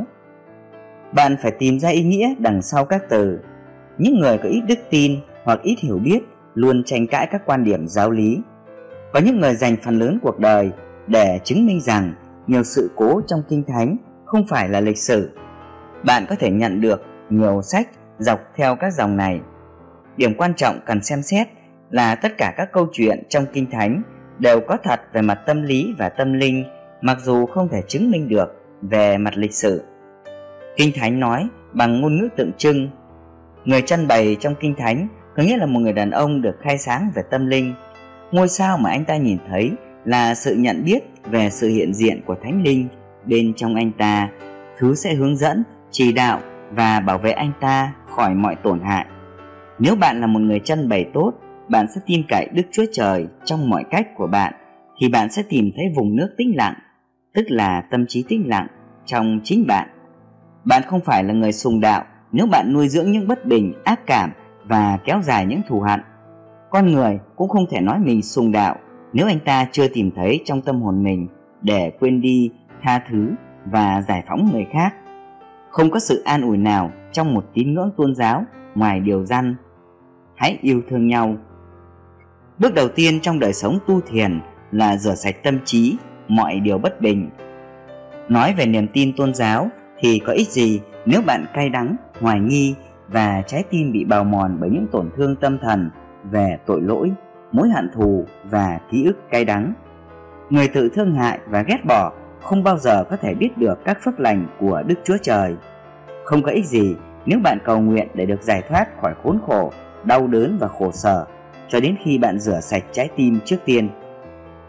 Bạn phải tìm ra ý nghĩa đằng sau các từ. Những người có ít đức tin hoặc ít hiểu biết luôn tranh cãi các quan điểm giáo lý. Có những người dành phần lớn cuộc đời để chứng minh rằng nhiều sự cố trong Kinh Thánh không phải là lịch sử. Bạn có thể nhận được nhiều sách dọc theo các dòng này. Điểm quan trọng cần xem xét là tất cả các câu chuyện trong Kinh Thánh đều có thật về mặt tâm lý và tâm linh, mặc dù không thể chứng minh được về mặt lịch sử. Kinh Thánh nói bằng ngôn ngữ tượng trưng. Người trưng bày trong Kinh Thánh có nghĩa là một người đàn ông được khai sáng về tâm linh. Ngôi sao mà anh ta nhìn thấy là sự nhận biết về sự hiện diện của Thánh Linh bên trong anh ta, thứ sẽ hướng dẫn, chỉ đạo và bảo vệ anh ta khỏi mọi tổn hại. Nếu bạn là một người trưng bày tốt, bạn sẽ tin cậy Đức Chúa Trời trong mọi cách của bạn, thì bạn sẽ tìm thấy vùng nước tĩnh lặng, tức là tâm trí tĩnh lặng trong chính bạn. Bạn không phải là người sùng đạo nếu bạn nuôi dưỡng những bất bình, ác cảm và kéo dài những thù hận. Con người cũng không thể nói mình sùng đạo nếu anh ta chưa tìm thấy trong tâm hồn mình để quên đi, tha thứ và giải phóng người khác. Không có sự an ủi nào trong một tín ngưỡng tôn giáo ngoài điều răn: hãy yêu thương nhau. Bước đầu tiên trong đời sống tu thiền là rửa sạch tâm trí, mọi điều bất bình. Nói về niềm tin tôn giáo thì có ích gì nếu bạn cay đắng, hoài nghi và trái tim bị bào mòn bởi những tổn thương tâm thần về tội lỗi, mối hận thù và ký ức cay đắng. Người tự thương hại và ghét bỏ không bao giờ có thể biết được các phước lành của Đức Chúa Trời. Không có ích gì nếu bạn cầu nguyện để được giải thoát khỏi khốn khổ, đau đớn và khổ sở cho đến khi bạn rửa sạch trái tim trước tiên.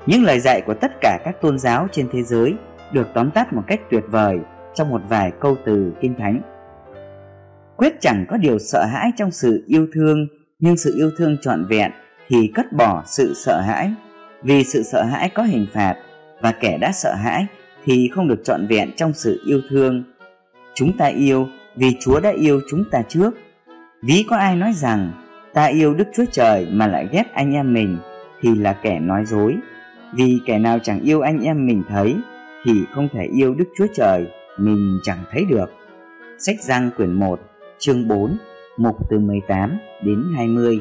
Những lời dạy của tất cả các tôn giáo trên thế giới được tóm tắt một cách tuyệt vời trong một vài câu từ Kinh Thánh. Quyết chẳng có điều sợ hãi trong sự yêu thương, nhưng sự yêu thương trọn vẹn thì cất bỏ sự sợ hãi, vì sự sợ hãi có hình phạt, và kẻ đã sợ hãi thì không được trọn vẹn trong sự yêu thương. Chúng ta yêu vì Chúa đã yêu chúng ta trước. Ví có ai nói rằng ta yêu Đức Chúa Trời mà lại ghét anh em mình thì là kẻ nói dối. Vì kẻ nào chẳng yêu anh em mình thấy thì không thể yêu Đức Chúa Trời mình chẳng thấy được. Sách Giăng quyển một, chương bốn, mục từ mười tám đến hai mươi.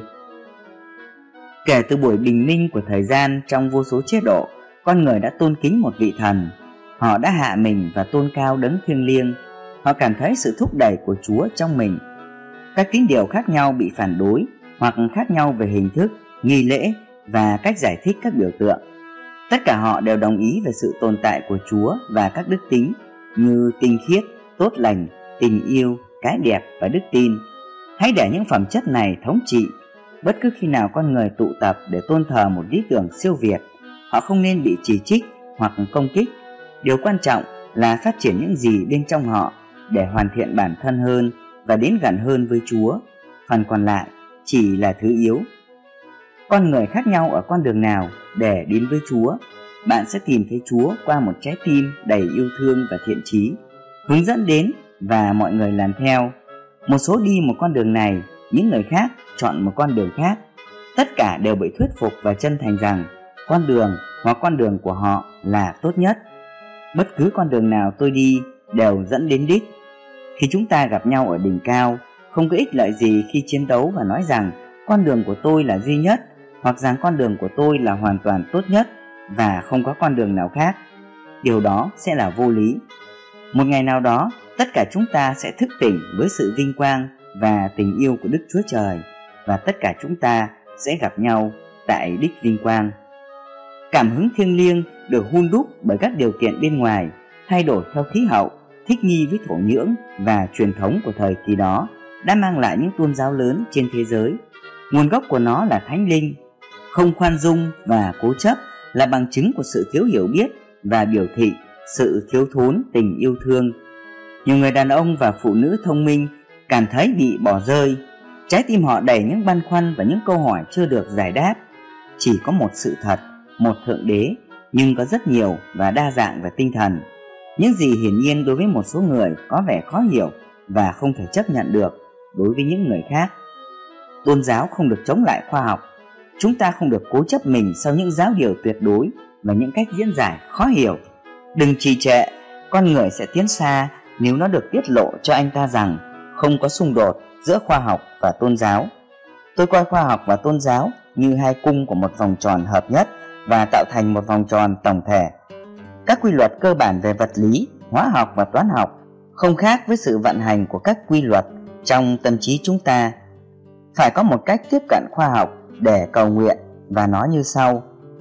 Kể từ buổi bình minh của thời gian, trong vô số chế độ, con người đã tôn kính một vị thần. Họ đã hạ mình và tôn cao đấng thiêng liêng. Họ cảm thấy sự thúc đẩy của Chúa trong mình. Các tín điều khác nhau bị phản đối, hoặc khác nhau về hình thức, nghi lễ và cách giải thích các biểu tượng. Tất cả họ đều đồng ý về sự tồn tại của Chúa và các đức tính như tinh khiết, tốt lành, tình yêu, cái đẹp và đức tin. Hãy để những phẩm chất này thống trị. Bất cứ khi nào con người tụ tập để tôn thờ một lý tưởng siêu việt, họ không nên bị chỉ trích hoặc công kích. Điều quan trọng là phát triển những gì bên trong họ để hoàn thiện bản thân hơn và đến gần hơn với Chúa. Phần còn lại chỉ là thứ yếu. Con người khác nhau ở con đường nào để đến với Chúa. Bạn sẽ tìm thấy Chúa qua một trái tim đầy yêu thương và thiện chí, hướng dẫn đến và mọi người làm theo. Một số đi một con đường này, những người khác chọn một con đường khác. Tất cả đều bị thuyết phục và chân thành rằng con đường hoặc con đường của họ là tốt nhất. Bất cứ con đường nào tôi đi đều dẫn đến đích. Khi chúng ta gặp nhau ở đỉnh cao, không có ích lợi gì khi chiến đấu và nói rằng con đường của tôi là duy nhất, hoặc rằng con đường của tôi là hoàn toàn tốt nhất và không có con đường nào khác. Điều đó sẽ là vô lý. Một ngày nào đó, tất cả chúng ta sẽ thức tỉnh với sự vinh quang và tình yêu của Đức Chúa Trời, và tất cả chúng ta sẽ gặp nhau tại đích vinh quang. Cảm hứng thiêng liêng được hun đúc bởi các điều kiện bên ngoài, thay đổi theo khí hậu, thích nghi với thổ nhưỡng và truyền thống của thời kỳ đó, đã mang lại những tôn giáo lớn trên thế giới. Nguồn gốc của nó là thánh linh. Không khoan dung và cố chấp là bằng chứng của sự thiếu hiểu biết và biểu thị sự thiếu thốn tình yêu thương. Nhiều người đàn ông và phụ nữ thông minh cảm thấy bị bỏ rơi. Trái tim họ đầy những băn khoăn và những câu hỏi chưa được giải đáp. Chỉ có một sự thật, một thượng đế, nhưng có rất nhiều và đa dạng về tinh thần. Những gì hiển nhiên đối với một số người có vẻ khó hiểu và không thể chấp nhận được đối với những người khác. Tôn giáo không được chống lại khoa học. Chúng ta không được cố chấp mình sau những giáo điều tuyệt đối và những cách diễn giải khó hiểu. Đừng trì trệ, con người sẽ tiến xa nếu nó được tiết lộ cho anh ta rằng không có xung đột giữa khoa học và tôn giáo. Tôi coi khoa học và tôn giáo như hai cung của một vòng tròn hợp nhất và tạo thành một vòng tròn tổng thể. Các quy luật cơ bản về vật lý, hóa học và toán học không khác với sự vận hành của các quy luật trong tâm trí chúng ta. Phải có một cách tiếp cận khoa học để cầu nguyện, và nó như sau: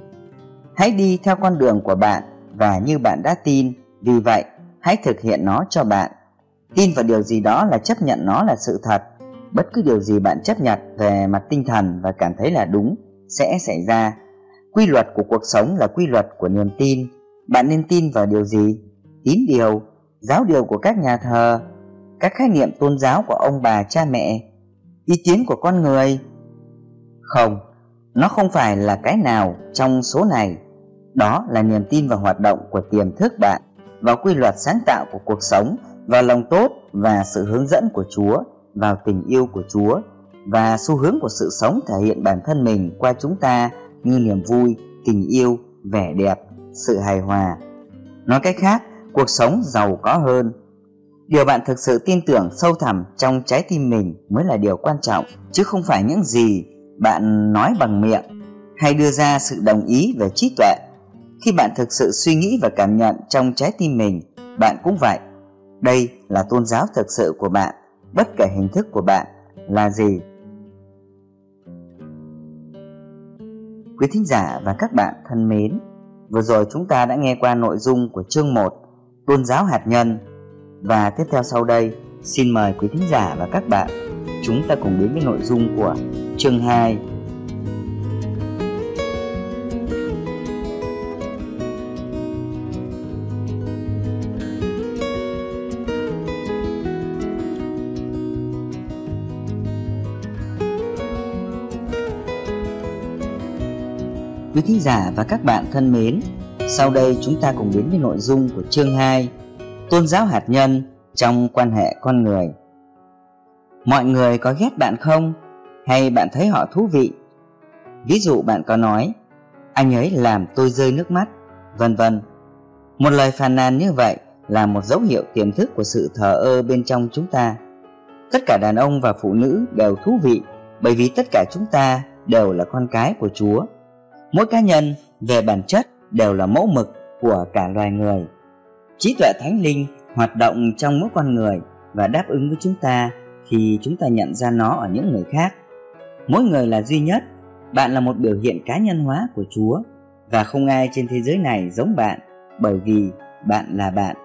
hãy đi theo con đường của bạn và như bạn đã tin, vì vậy hãy thực hiện nó cho bạn. Tin vào điều gì đó là chấp nhận nó là sự thật. Bất cứ điều gì bạn chấp nhận về mặt tinh thần và cảm thấy là đúng sẽ xảy ra. Quy luật của cuộc sống là quy luật của niềm tin. Bạn nên tin vào điều gì? Tín điều, giáo điều của các nhà thờ, các khái niệm tôn giáo của ông bà cha mẹ, ý kiến của con người? Không, nó không phải là cái nào trong số này. Đó là niềm tin vào hoạt động của tiềm thức bạn, vào quy luật sáng tạo của cuộc sống, vào lòng tốt và sự hướng dẫn của Chúa, vào tình yêu của Chúa và xu hướng của sự sống thể hiện bản thân mình qua chúng ta như niềm vui, tình yêu, vẻ đẹp, sự hài hòa. Nói cách khác, cuộc sống giàu có hơn. Điều bạn thực sự tin tưởng sâu thẳm trong trái tim mình mới là điều quan trọng, chứ không phải những gì bạn nói bằng miệng hay đưa ra sự đồng ý về trí tuệ. Khi bạn thực sự suy nghĩ và cảm nhận trong trái tim mình, bạn cũng vậy. Đây là tôn giáo thực sự của bạn, bất kể hình thức của bạn là gì. Quý thính giả và các bạn thân mến, vừa rồi chúng ta đã nghe qua nội dung của chương một, tôn giáo hạt nhân. Và tiếp theo sau đây, xin mời quý thính giả và các bạn chúng ta cùng đến với nội dung của chương hai. Quý thính giả và các bạn thân mến, sau đây chúng ta cùng đến với nội dung của chương hai, tôn giáo hạt nhân trong quan hệ con người. Mọi người có ghét bạn không? Hay bạn thấy họ thú vị? Ví dụ bạn có nói, anh ấy làm tôi rơi nước mắt, vân vân. Một lời phàn nàn như vậy là một dấu hiệu tiềm thức của sự thờ ơ bên trong chúng ta. Tất cả đàn ông và phụ nữ đều thú vị, bởi vì tất cả chúng ta đều là con cái của Chúa. Mỗi cá nhân về bản chất đều là mẫu mực của cả loài người. Trí tuệ thánh linh hoạt động trong mỗi con người và đáp ứng với chúng ta khi chúng ta nhận ra nó ở những người khác. Mỗi người là duy nhất, bạn là một biểu hiện cá nhân hóa của Chúa, và không ai trên thế giới này giống bạn, bởi vì bạn là bạn.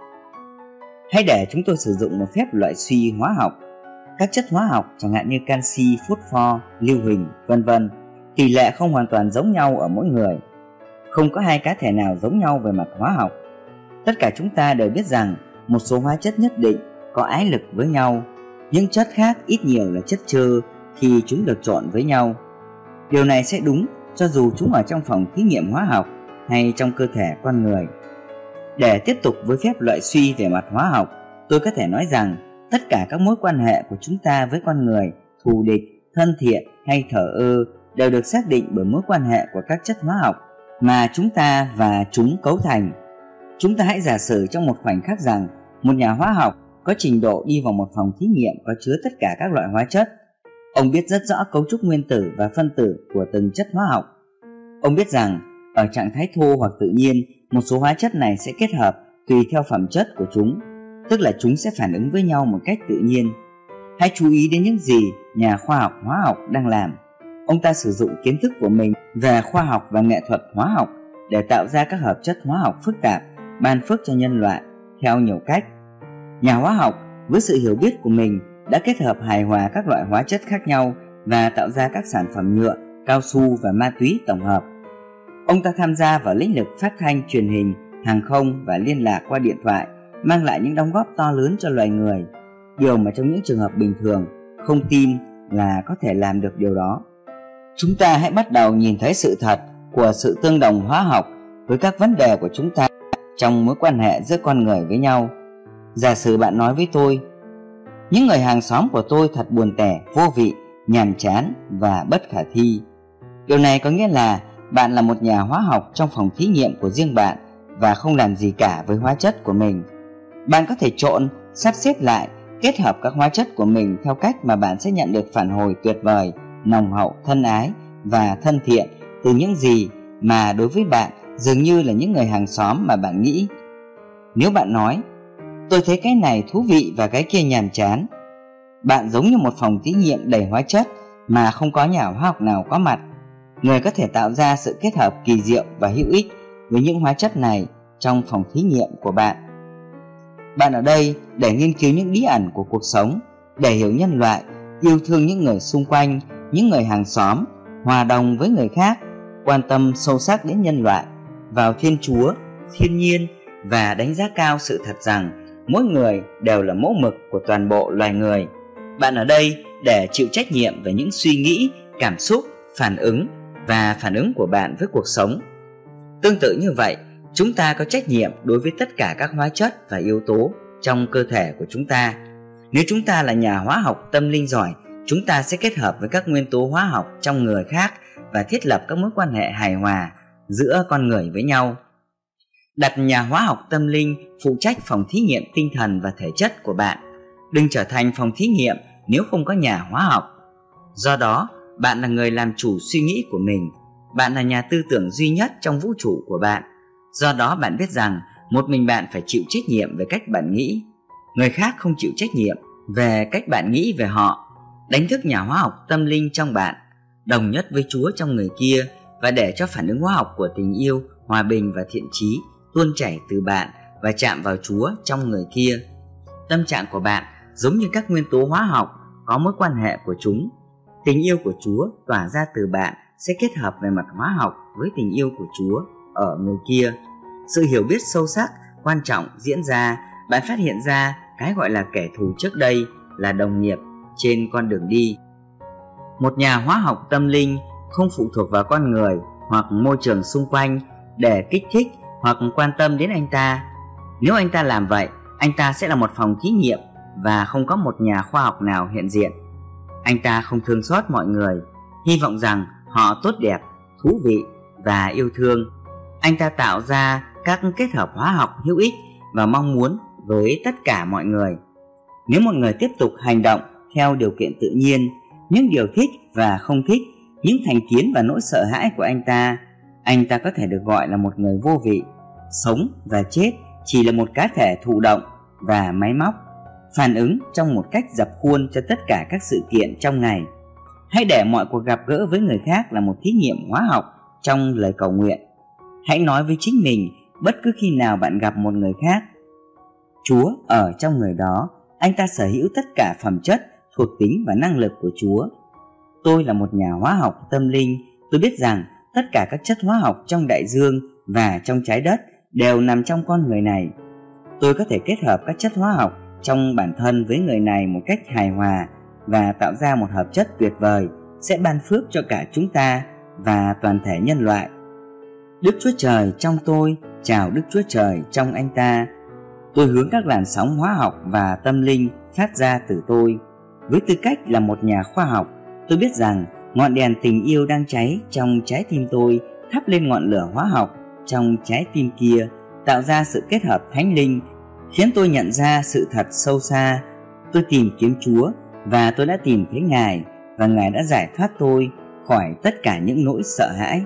Hãy để chúng tôi sử dụng một phép loại suy hóa học. Các chất hóa học chẳng hạn như canxi, phosphor, lưu huỳnh, vân vân, tỷ lệ không hoàn toàn giống nhau ở mỗi người. Không có hai cá thể nào giống nhau về mặt hóa học. Tất cả chúng ta đều biết rằng một số hóa chất nhất định có ái lực với nhau, những chất khác ít nhiều là chất xơ khi chúng được trộn với nhau. Điều này sẽ đúng cho dù chúng ở trong phòng thí nghiệm hóa học hay trong cơ thể con người. Để tiếp tục với phép loại suy về mặt hóa học, tôi có thể nói rằng tất cả các mối quan hệ của chúng ta với con người, thù địch, thân thiện hay thờ ơ, đều được xác định bởi mối quan hệ của các chất hóa học mà chúng ta và chúng cấu thành. Chúng ta hãy giả sử trong một khoảnh khắc rằng một nhà hóa học có trình độ đi vào một phòng thí nghiệm có chứa tất cả các loại hóa chất. Ông biết rất rõ cấu trúc nguyên tử và phân tử của từng chất hóa học. Ông biết rằng ở trạng thái thô hoặc tự nhiên, một số hóa chất này sẽ kết hợp tùy theo phẩm chất của chúng, tức là chúng sẽ phản ứng với nhau một cách tự nhiên. Hãy chú ý đến những gì nhà khoa học hóa học đang làm. Ông ta sử dụng kiến thức của mình về khoa học và nghệ thuật hóa học để tạo ra các hợp chất hóa học phức tạp, ban phước cho nhân loại theo nhiều cách. Nhà hóa học với sự hiểu biết của mình đã kết hợp hài hòa các loại hóa chất khác nhau và tạo ra các sản phẩm nhựa, cao su và ma túy tổng hợp. Ông ta tham gia vào lĩnh vực phát thanh, truyền hình, hàng không và liên lạc qua điện thoại, mang lại những đóng góp to lớn cho loài người, điều mà trong những trường hợp bình thường không tin là có thể làm được điều đó. Chúng ta hãy bắt đầu nhìn thấy sự thật của sự tương đồng hóa học với các vấn đề của chúng ta trong mối quan hệ giữa con người với nhau. Giả sử bạn nói với tôi, những người hàng xóm của tôi thật buồn tẻ, vô vị, nhàm chán và bất khả thi. Điều này có nghĩa là bạn là một nhà hóa học trong phòng thí nghiệm của riêng bạn và không làm gì cả với hóa chất của mình. Bạn có thể trộn, sắp xếp lại, kết hợp các hóa chất của mình theo cách mà bạn sẽ nhận được phản hồi tuyệt vời, nồng hậu, thân ái và thân thiện từ những gì mà đối với bạn dường như là những người hàng xóm mà bạn nghĩ. Nếu bạn nói, tôi thấy cái này thú vị và cái kia nhàm chán, bạn giống như một phòng thí nghiệm đầy hóa chất mà không có nhà hóa học nào có mặt. Người có thể tạo ra sự kết hợp kỳ diệu và hữu ích với những hóa chất này trong phòng thí nghiệm của bạn. Bạn ở đây để nghiên cứu những bí ẩn của cuộc sống, để hiểu nhân loại, yêu thương những người xung quanh, những người hàng xóm, hòa đồng với người khác, quan tâm sâu sắc đến nhân loại, vào Thiên Chúa, thiên nhiên và đánh giá cao sự thật rằng mỗi người đều là mẫu mực của toàn bộ loài người. Bạn ở đây để chịu trách nhiệm về những suy nghĩ, cảm xúc, phản ứng và phản ứng của bạn với cuộc sống. Tương tự như vậy, chúng ta có trách nhiệm đối với tất cả các hóa chất và yếu tố trong cơ thể của chúng ta. Nếu chúng ta là nhà hóa học tâm linh giỏi, chúng ta sẽ kết hợp với các nguyên tố hóa học trong người khác và thiết lập các mối quan hệ hài hòa giữa con người với nhau. Đặt nhà hóa học tâm linh phụ trách phòng thí nghiệm tinh thần và thể chất của bạn. Đừng trở thành phòng thí nghiệm nếu không có nhà hóa học. Do đó, bạn là người làm chủ suy nghĩ của mình. Bạn là nhà tư tưởng duy nhất trong vũ trụ của bạn. Do đó bạn biết rằng một mình bạn phải chịu trách nhiệm về cách bạn nghĩ. Người khác không chịu trách nhiệm về cách bạn nghĩ về họ. Đánh thức nhà hóa học tâm linh trong bạn, đồng nhất với Chúa trong người kia, và để cho phản ứng hóa học của tình yêu, hòa bình và thiện chí tuôn chảy từ bạn và chạm vào Chúa trong người kia. Tâm trạng của bạn giống như các nguyên tố hóa học có mối quan hệ của chúng. Tình yêu của Chúa tỏa ra từ bạn sẽ kết hợp về mặt hóa học với tình yêu của Chúa ở người kia. Sự hiểu biết sâu sắc, quan trọng diễn ra, bạn phát hiện ra cái gọi là kẻ thù trước đây là đồng nghiệp trên con đường đi. Một nhà hóa học tâm linh không phụ thuộc vào con người hoặc môi trường xung quanh để kích thích hoặc quan tâm đến anh ta. Nếu anh ta làm vậy, anh ta sẽ là một phòng thí nghiệm và không có một nhà khoa học nào hiện diện. Anh ta không thương xót mọi người, hy vọng rằng họ tốt đẹp, thú vị và yêu thương. Anh ta tạo ra các kết hợp hóa học hữu ích và mong muốn với tất cả mọi người. Nếu một người tiếp tục hành động theo điều kiện tự nhiên, những điều thích và không thích, những thành kiến và nỗi sợ hãi của anh ta, anh ta có thể được gọi là một người vô vị. Sống và chết chỉ là một cá thể thụ động và máy móc, phản ứng trong một cách dập khuôn cho tất cả các sự kiện trong ngày. Hãy để mọi cuộc gặp gỡ với người khác là một thí nghiệm hóa học trong lời cầu nguyện. Hãy nói với chính mình bất cứ khi nào bạn gặp một người khác: Chúa ở trong người đó, anh ta sở hữu tất cả phẩm chất, thuộc tính và năng lực của Chúa. Tôi là một nhà hóa học tâm linh, tôi biết rằng tất cả các chất hóa học trong đại dương và trong trái đất đều nằm trong con người này. Tôi có thể kết hợp các chất hóa học trong bản thân với người này một cách hài hòa và tạo ra một hợp chất tuyệt vời sẽ ban phước cho cả chúng ta và toàn thể nhân loại. Đức Chúa Trời trong tôi chào Đức Chúa Trời trong anh ta. Tôi hướng các làn sóng hóa học và tâm linh phát ra từ tôi. Với tư cách là một nhà khoa học, tôi biết rằng ngọn đèn tình yêu đang cháy trong trái tim tôi thắp lên ngọn lửa hóa học trong trái tim kia, tạo ra sự kết hợp thánh linh, khiến tôi nhận ra sự thật sâu xa. Tôi tìm kiếm Chúa và tôi đã tìm thấy Ngài, và Ngài đã giải thoát tôi khỏi tất cả những nỗi sợ hãi.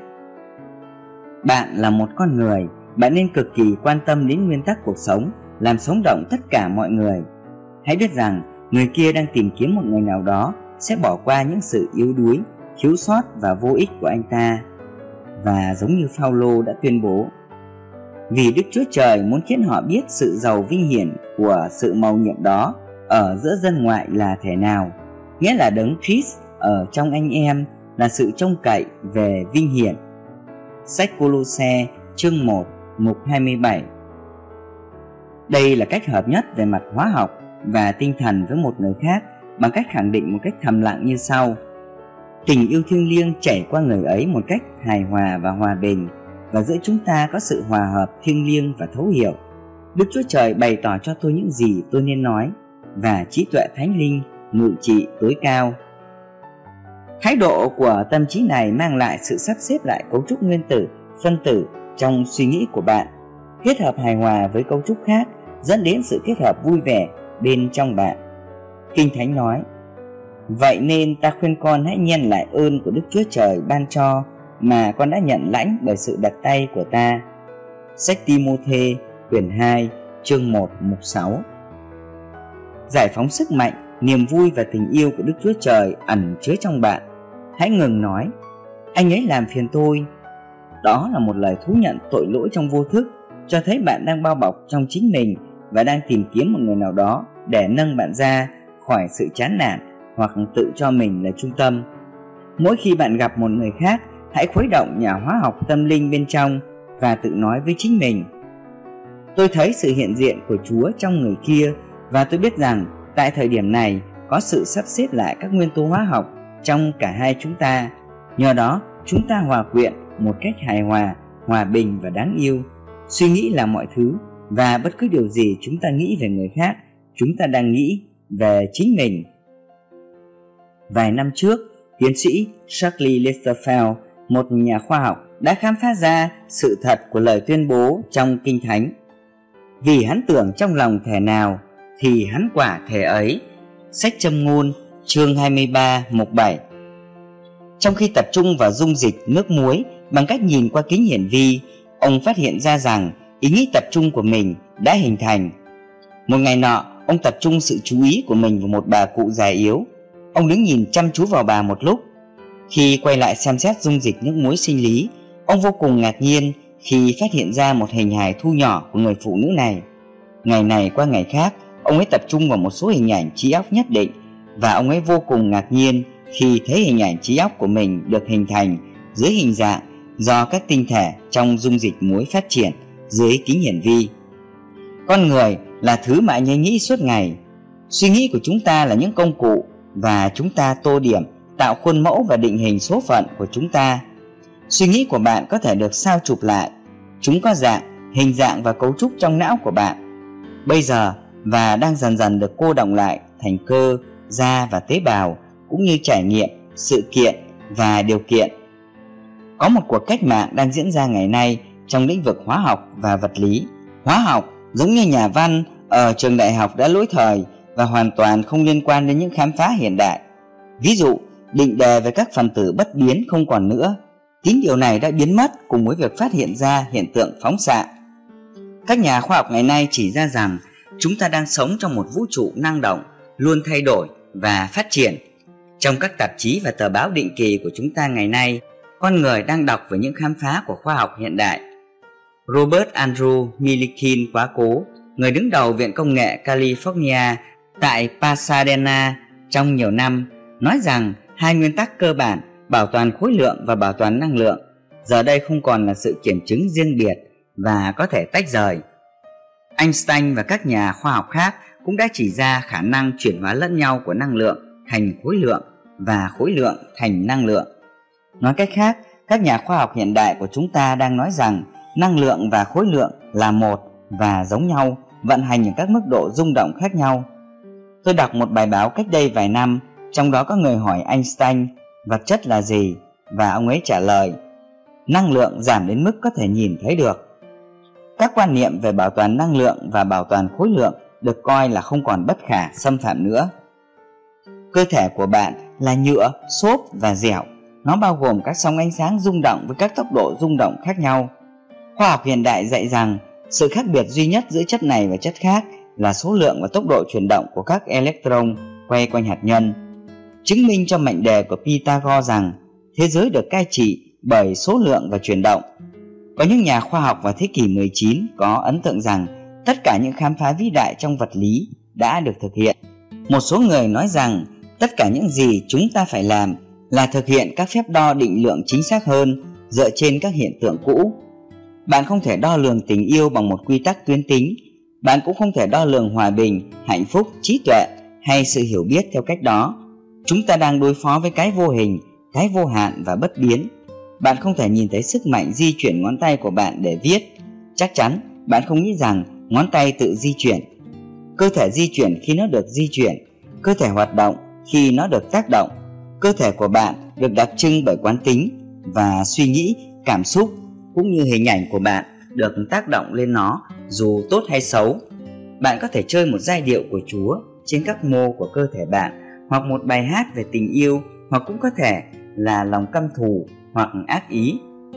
Bạn là một con người, bạn nên cực kỳ quan tâm đến nguyên tắc cuộc sống, làm sống động tất cả mọi người. Hãy biết rằng người kia đang tìm kiếm một người nào đó sẽ bỏ qua những sự yếu đuối, thiếu sót và vô ích của anh ta. Và giống như Phao-lô đã tuyên bố, vì Đức Chúa Trời muốn khiến họ biết sự giàu vinh hiển của sự mầu nhiệm đó ở giữa dân ngoại là thể nào, nghĩa là Đấng Christ ở trong anh em là sự trông cậy về vinh hiển. Sách Cô-lô-se chương một mục hai mươi bảy. Đây là cách hợp nhất về mặt hóa học và tinh thần với một người khác bằng cách khẳng định một cách thầm lặng như sau: tình yêu thiêng liêng chảy qua người ấy một cách hài hòa và hòa bình, và giữa chúng ta có sự hòa hợp thiêng liêng và thấu hiểu. Đức Chúa Trời bày tỏ cho tôi những gì tôi nên nói, và trí tuệ thánh linh ngự trị tối cao. Thái độ của tâm trí này mang lại sự sắp xếp lại cấu trúc nguyên tử, phân tử trong suy nghĩ của bạn, kết hợp hài hòa với cấu trúc khác, dẫn đến sự kết hợp vui vẻ bên trong bạn. Kinh Thánh nói: vậy nên ta khuyên con hãy nhân lại ơn của Đức Chúa Trời ban cho mà con đã nhận lãnh bởi sự đặt tay của ta. Sách Ti-mô-thê quyển hai chương một mục sáu. Giải phóng sức mạnh, niềm vui và tình yêu của Đức Chúa Trời ẩn chứa trong bạn. Hãy ngừng nói: anh ấy làm phiền tôi. Đó là một lời thú nhận tội lỗi trong vô thức, cho thấy bạn đang bao bọc trong chính mình và đang tìm kiếm một người nào đó để nâng bạn ra khỏi sự chán nản hoặc tự cho mình là trung tâm. Mỗi khi bạn gặp một người khác, hãy khuấy động nhà hóa học tâm linh bên trong và tự nói với chính mình: tôi thấy sự hiện diện của Chúa trong người kia, và tôi biết rằng tại thời điểm này có sự sắp xếp lại các nguyên tố hóa học trong cả hai chúng ta. Nhờ đó chúng ta hòa quyện một cách hài hòa, hòa bình và đáng yêu. Suy nghĩ là mọi thứ, và bất cứ điều gì chúng ta nghĩ về người khác, chúng ta đang nghĩ về chính mình. Vài năm trước, tiến sĩ Charles Lilienfeld, một nhà khoa học, đã khám phá ra sự thật của lời tuyên bố trong Kinh Thánh: vì hắn tưởng trong lòng thể nào thì hắn quả thể ấy. Sách Châm ngôn chương hai mươi ba mục bảy. Trong khi tập trung vào dung dịch nước muối bằng cách nhìn qua kính hiển vi, ông phát hiện ra rằng ý nghĩ tập trung của mình đã hình thành. Một ngày nọ, ông tập trung sự chú ý của mình vào một bà cụ già yếu. Ông đứng nhìn chăm chú vào bà một lúc. Khi quay lại xem xét dung dịch nước muối sinh lý, ông vô cùng ngạc nhiên khi phát hiện ra một hình hài thu nhỏ của người phụ nữ này. Ngày này qua ngày khác, ông ấy tập trung vào một số hình ảnh trí óc nhất định, và ông ấy vô cùng ngạc nhiên khi thấy hình ảnh trí óc của mình được hình thành dưới hình dạng do các tinh thể trong dung dịch muối phát triển dưới kính hiển vi. Con người là thứ mà anh ấy nghĩ suốt ngày. Suy nghĩ của chúng ta là những công cụ, và chúng ta tô điểm, tạo khuôn mẫu và định hình số phận của chúng ta. Suy nghĩ của bạn có thể được sao chụp lại. Chúng có dạng, hình dạng và cấu trúc trong não của bạn bây giờ và đang dần dần được cô đọng lại thành cơ, da và tế bào, cũng như trải nghiệm, sự kiện và điều kiện. Có một cuộc cách mạng đang diễn ra ngày nay trong lĩnh vực hóa học và vật lý. Hóa học giống như nhà văn ở trường đại học đã lỗi thời và hoàn toàn không liên quan đến những khám phá hiện đại. Ví dụ, định đề về các phần tử bất biến không còn nữa. Tín điều này đã biến mất cùng với việc phát hiện ra hiện tượng phóng xạ. Các nhà khoa học ngày nay chỉ ra rằng chúng ta đang sống trong một vũ trụ năng động, luôn thay đổi và phát triển. Trong các tạp chí và tờ báo định kỳ của chúng ta ngày nay, con người đang đọc về những khám phá của khoa học hiện đại. Robert Andrew Millikan quá cố, người đứng đầu Viện Công nghệ California tại Pasadena trong nhiều năm, nói rằng hai nguyên tắc cơ bản, bảo toàn khối lượng và bảo toàn năng lượng, giờ đây không còn là sự kiểm chứng riêng biệt và có thể tách rời. Einstein và các nhà khoa học khác cũng đã chỉ ra khả năng chuyển hóa lẫn nhau của năng lượng thành khối lượng và khối lượng thành năng lượng. Nói cách khác, các nhà khoa học hiện đại của chúng ta đang nói rằng năng lượng và khối lượng là một và giống nhau, vận hành ở các mức độ rung động khác nhau. Tôi đọc một bài báo cách đây vài năm, trong đó có người hỏi Einstein vật chất là gì, và ông ấy trả lời năng lượng giảm đến mức có thể nhìn thấy được. Các quan niệm về bảo toàn năng lượng và bảo toàn khối lượng được coi là không còn bất khả xâm phạm nữa. Cơ thể của bạn là nhựa, xốp và dẻo. Nó bao gồm các sóng ánh sáng rung động với các tốc độ rung động khác nhau. Khoa học hiện đại dạy rằng sự khác biệt duy nhất giữa chất này và chất khác là số lượng và tốc độ chuyển động của các electron quay quanh hạt nhân. Chứng minh cho mệnh đề của Pythagore rằng thế giới được cai trị bởi số lượng và chuyển động. Có những nhà khoa học vào thế kỷ mười chín có ấn tượng rằng tất cả những khám phá vĩ đại trong vật lý đã được thực hiện. Một số người nói rằng tất cả những gì chúng ta phải làm là thực hiện các phép đo định lượng chính xác hơn dựa trên các hiện tượng cũ. Bạn không thể đo lường tình yêu bằng một quy tắc tuyến tính. Bạn cũng không thể đo lường hòa bình, hạnh phúc, trí tuệ hay sự hiểu biết theo cách đó. Chúng ta đang đối phó với cái vô hình, cái vô hạn và bất biến. Bạn không thể nhìn thấy sức mạnh di chuyển ngón tay của bạn để viết. Chắc chắn bạn không nghĩ rằng ngón tay tự di chuyển. Cơ thể di chuyển khi nó được di chuyển. Cơ thể hoạt động khi nó được tác động. Cơ thể của bạn được đặc trưng bởi quán tính và suy nghĩ, cảm xúc cũng như hình ảnh của bạn được tác động lên nó dù tốt hay xấu. Bạn có thể chơi một giai điệu của Chúa trên các mô của cơ thể bạn, hoặc một bài hát về tình yêu, hoặc cũng có thể là lòng căm thù hoặc ác ý.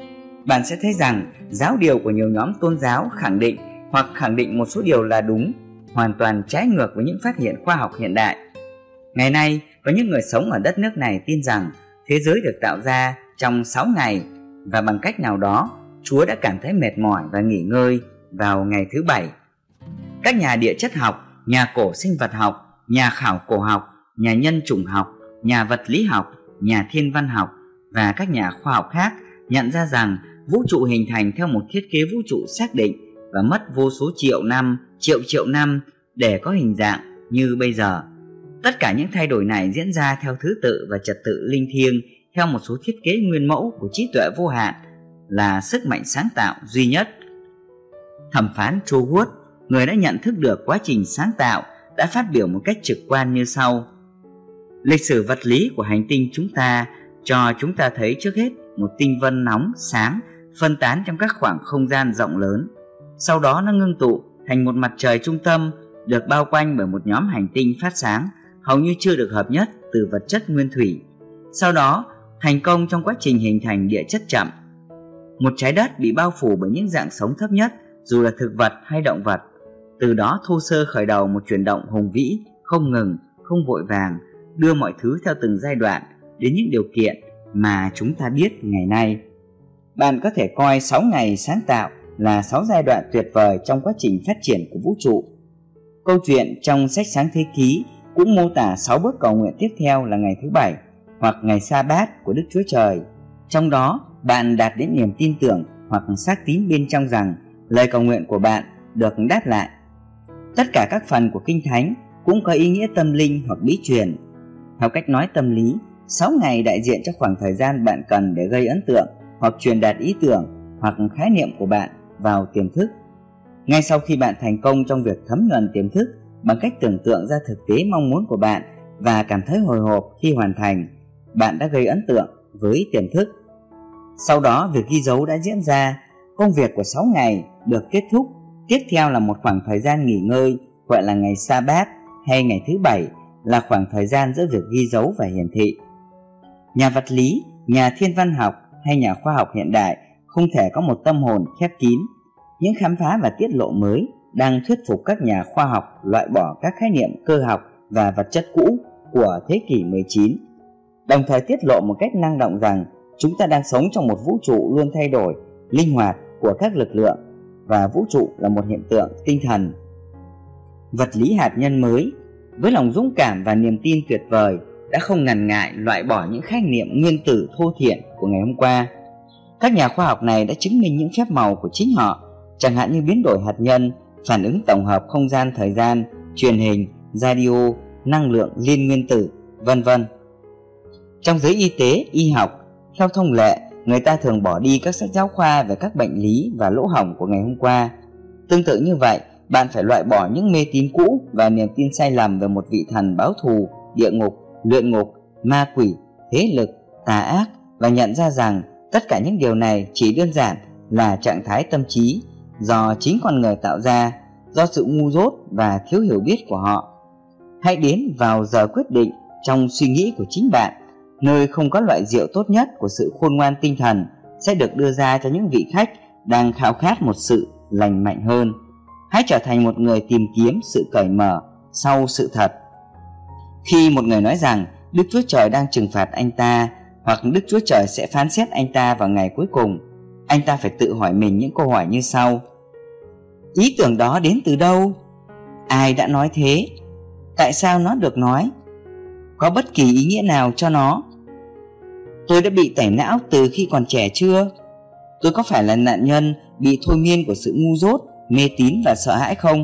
Bạn sẽ thấy rằng giáo điều của nhiều nhóm tôn giáo khẳng định hoặc khẳng định một số điều là đúng, hoàn toàn trái ngược với những phát hiện khoa học hiện đại. Ngày nay, có những người sống ở đất nước này tin rằng thế giới được tạo ra trong sáu ngày và bằng cách nào đó Chúa đã cảm thấy mệt mỏi và nghỉ ngơi vào ngày thứ bảy. Các nhà địa chất học, nhà cổ sinh vật học, nhà khảo cổ học, nhà nhân chủng học, nhà vật lý học, nhà thiên văn học và các nhà khoa học khác nhận ra rằng vũ trụ hình thành theo một thiết kế vũ trụ xác định và mất vô số triệu năm, triệu triệu năm để có hình dạng như bây giờ. Tất cả những thay đổi này diễn ra theo thứ tự và trật tự linh thiêng theo một số thiết kế nguyên mẫu của trí tuệ vô hạn là sức mạnh sáng tạo duy nhất. Thẩm phán Troward, người đã nhận thức được quá trình sáng tạo, đã phát biểu một cách trực quan như sau: lịch sử vật lý của hành tinh chúng ta cho chúng ta thấy trước hết một tinh vân nóng, sáng, phân tán trong các khoảng không gian rộng lớn. Sau đó nó ngưng tụ thành một mặt trời trung tâm được bao quanh bởi một nhóm hành tinh phát sáng hầu như chưa được hợp nhất từ vật chất nguyên thủy. Sau đó thành công trong quá trình hình thành địa chất chậm. Một trái đất bị bao phủ bởi những dạng sống thấp nhất, dù là thực vật hay động vật. Từ đó thô sơ khởi đầu một chuyển động hùng vĩ, không ngừng, không vội vàng, đưa mọi thứ theo từng giai đoạn đến những điều kiện mà chúng ta biết ngày nay. Bạn có thể coi sáu ngày sáng tạo là sáu giai đoạn tuyệt vời trong quá trình phát triển của vũ trụ. Câu chuyện trong sách Sáng Thế Ký cũng mô tả sáu bước cầu nguyện tiếp theo là ngày thứ bảy hoặc ngày sa bát của Đức Chúa Trời. Trong đó bạn đạt đến niềm tin tưởng hoặc xác tín bên trong rằng lời cầu nguyện của bạn được đáp lại. Tất cả các phần của Kinh Thánh cũng có ý nghĩa tâm linh hoặc bí truyền. Theo cách nói tâm lý, sáu ngày đại diện cho khoảng thời gian bạn cần để gây ấn tượng hoặc truyền đạt ý tưởng hoặc khái niệm của bạn vào tiềm thức. Ngay sau khi bạn thành công trong việc thấm nhuần tiềm thức bằng cách tưởng tượng ra thực tế mong muốn của bạn và cảm thấy hồi hộp khi hoàn thành, bạn đã gây ấn tượng với tiềm thức. Sau đó việc ghi dấu đã diễn ra, công việc của sáu ngày được kết thúc. Tiếp theo là một khoảng thời gian nghỉ ngơi gọi là ngày sa bát hay ngày thứ bảy, là khoảng thời gian giữa việc ghi dấu và hiển thị. Nhà vật lý, nhà thiên văn học hay nhà khoa học hiện đại không thể có một tâm hồn khép kín. Những khám phá và tiết lộ mới đang thuyết phục các nhà khoa học loại bỏ các khái niệm cơ học và vật chất cũ của thế kỷ mười chín, đồng thời tiết lộ một cách năng động rằng chúng ta đang sống trong một vũ trụ luôn thay đổi, linh hoạt của các lực lượng, và vũ trụ là một hiện tượng tinh thần. Vật lý hạt nhân mới, với lòng dũng cảm và niềm tin tuyệt vời, đã không ngần ngại loại bỏ những khái niệm nguyên tử thô thiển của ngày hôm qua. Các nhà khoa học này đã chứng minh những phép màu của chính họ, chẳng hạn như biến đổi hạt nhân, phản ứng tổng hợp không gian thời gian, truyền hình, radio, năng lượng liên nguyên tử, vân vân. Trong giới y tế, y học, theo thông lệ, người ta thường bỏ đi các sách giáo khoa về các bệnh lý và lỗ hổng của ngày hôm qua. Tương tự như vậy, bạn phải loại bỏ những mê tín cũ và niềm tin sai lầm về một vị thần báo thù, địa ngục, luyện ngục, ma quỷ, thế lực, tà ác, và nhận ra rằng tất cả những điều này chỉ đơn giản là trạng thái tâm trí do chính con người tạo ra, do sự ngu dốt và thiếu hiểu biết của họ. Hãy đến vào giờ quyết định trong suy nghĩ của chính bạn, nơi không có loại rượu tốt nhất của sự khôn ngoan tinh thần sẽ được đưa ra cho những vị khách đang khao khát một sự lành mạnh hơn. Hãy trở thành một người tìm kiếm sự cởi mở sau sự thật. Khi một người nói rằng Đức Chúa Trời đang trừng phạt anh ta, hoặc Đức Chúa Trời sẽ phán xét anh ta vào ngày cuối cùng, anh ta phải tự hỏi mình những câu hỏi như sau: ý tưởng đó đến từ đâu? Ai đã nói thế? Tại sao nó được nói? Có bất kỳ ý nghĩa nào cho nó? Tôi đã bị tẩy não từ khi còn trẻ chưa? Tôi có phải là nạn nhân bị thôi miên của sự ngu dốt, mê tín và sợ hãi không?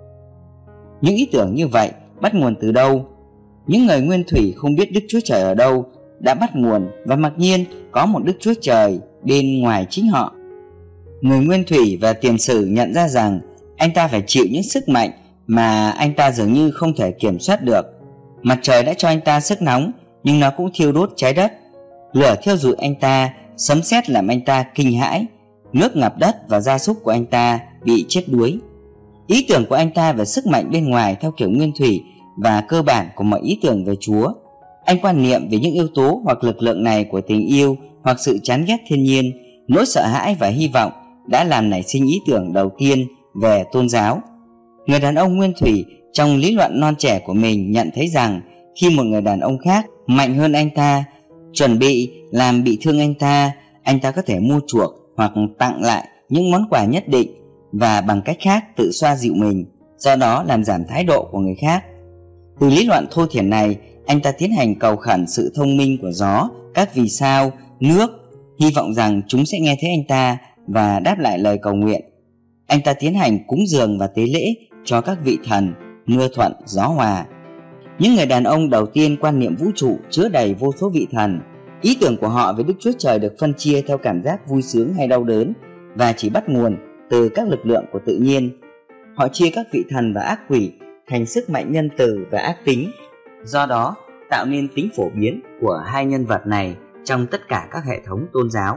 Những ý tưởng như vậy bắt nguồn từ đâu? Những người nguyên thủy không biết Đức Chúa Trời ở đâu đã bắt nguồn, và mặc nhiên có một Đức Chúa Trời bên ngoài chính họ. Người nguyên thủy và tiền sử nhận ra rằng anh ta phải chịu những sức mạnh mà anh ta dường như không thể kiểm soát được. Mặt trời đã cho anh ta sức nóng, nhưng nó cũng thiêu đốt trái đất. Lửa thiêu rụi anh ta, sấm sét làm anh ta kinh hãi, nước ngập đất và gia súc của anh ta bị chết đuối. Ý tưởng của anh ta về sức mạnh bên ngoài theo kiểu nguyên thủy và cơ bản của mọi ý tưởng về Chúa. Anh quan niệm về những yếu tố hoặc lực lượng này của tình yêu hoặc sự chán ghét thiên nhiên, nỗi sợ hãi và hy vọng đã làm nảy sinh ý tưởng đầu tiên về tôn giáo. Người đàn ông nguyên thủy trong lý luận non trẻ của mình nhận thấy rằng khi một người đàn ông khác mạnh hơn anh ta chuẩn bị làm bị thương anh ta, anh ta có thể mua chuộc hoặc tặng lại những món quà nhất định và bằng cách khác tự xoa dịu mình, do đó làm giảm thái độ của người khác. Từ lý luận thô thiển này, anh ta tiến hành cầu khẩn sự thông minh của gió, các vì sao, nước, hy vọng rằng chúng sẽ nghe thấy anh ta và đáp lại lời cầu nguyện. Anh ta tiến hành cúng dường và tế lễ cho các vị thần, mưa thuận, gió hòa. Những người đàn ông đầu tiên quan niệm vũ trụ chứa đầy vô số vị thần. Ý tưởng của họ về Đức Chúa Trời được phân chia theo cảm giác vui sướng hay đau đớn và chỉ bắt nguồn từ các lực lượng của tự nhiên. Họ chia các vị thần và ác quỷ thành sức mạnh nhân từ và ác tính, do đó tạo nên tính phổ biến của hai nhân vật này trong tất cả các hệ thống tôn giáo.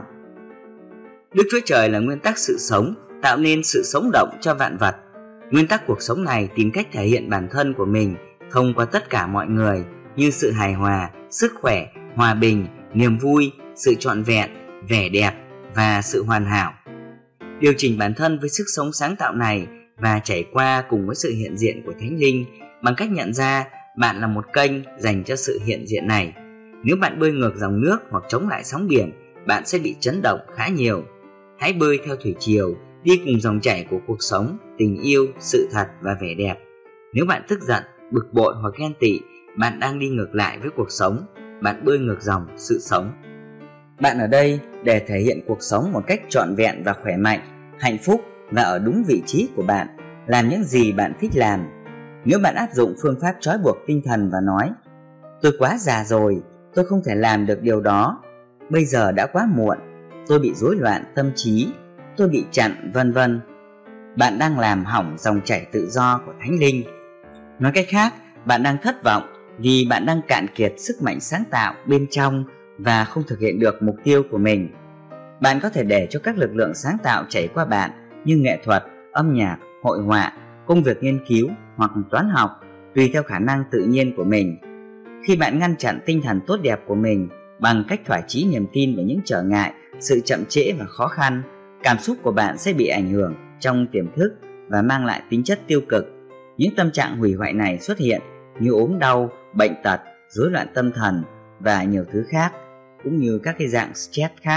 Đức Chúa Trời là nguyên tắc sự sống, tạo nên sự sống động cho vạn vật. Nguyên tắc cuộc sống này tìm cách thể hiện bản thân của mình thông qua tất cả mọi người, như sự hài hòa, sức khỏe, hòa bình, niềm vui, sự trọn vẹn, vẻ đẹp và sự hoàn hảo. Điều chỉnh bản thân với sức sống sáng tạo này và trải qua cùng với sự hiện diện của Thánh Linh bằng cách nhận ra bạn là một kênh dành cho sự hiện diện này. Nếu bạn bơi ngược dòng nước hoặc chống lại sóng biển, bạn sẽ bị chấn động khá nhiều. Hãy bơi theo thủy triều, đi cùng dòng chảy của cuộc sống, tình yêu, sự thật và vẻ đẹp. Nếu bạn tức giận, bực bội hoặc ghen tị, bạn đang đi ngược lại với cuộc sống, bạn bơi ngược dòng sự sống. Bạn ở đây để thể hiện cuộc sống một cách trọn vẹn và khỏe mạnh, hạnh phúc và ở đúng vị trí của bạn, làm những gì bạn thích làm. Nếu bạn áp dụng phương pháp trói buộc tinh thần và nói tôi quá già rồi, tôi không thể làm được điều đó, bây giờ đã quá muộn, tôi bị rối loạn tâm trí, tôi bị chặn, vân vân. Bạn đang làm hỏng dòng chảy tự do của Thánh Linh. Nói cách khác, bạn đang thất vọng vì bạn đang cạn kiệt sức mạnh sáng tạo bên trong và không thực hiện được mục tiêu của mình. Bạn có thể để cho các lực lượng sáng tạo chảy qua bạn như nghệ thuật, âm nhạc, hội họa, công việc nghiên cứu hoặc toán học, tùy theo khả năng tự nhiên của mình. Khi bạn ngăn chặn tinh thần tốt đẹp của mình bằng cách thỏa chí niềm tin về những trở ngại, sự chậm trễ và khó khăn, cảm xúc của bạn sẽ bị ảnh hưởng trong tiềm thức và mang lại tính chất tiêu cực. Những tâm trạng hủy hoại này xuất hiện như ốm đau, bệnh tật, rối loạn tâm thần và nhiều thứ khác, cũng như các cái dạng stress khác.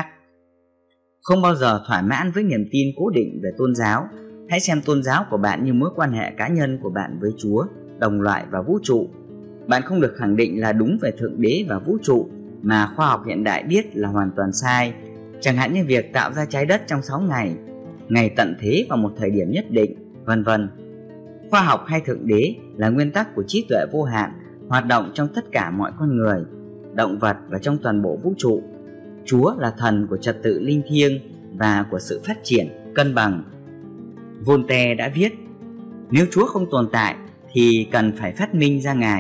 Không bao giờ thỏa mãn với niềm tin cố định về tôn giáo. Hãy xem tôn giáo của bạn như mối quan hệ cá nhân của bạn với Chúa, đồng loại và vũ trụ. Bạn không được khẳng định là đúng về Thượng Đế và vũ trụ mà khoa học hiện đại biết là hoàn toàn sai, chẳng hạn như việc tạo ra trái đất trong sáu ngày, ngày tận thế vào một thời điểm nhất định, vân vân. Khoa học hay Thượng Đế là nguyên tắc của trí tuệ vô hạn, hoạt động trong tất cả mọi con người, động vật và trong toàn bộ vũ trụ. Chúa là thần của trật tự linh thiêng và của sự phát triển, cân bằng. Voltaire đã viết, nếu Chúa không tồn tại thì cần phải phát minh ra Ngài.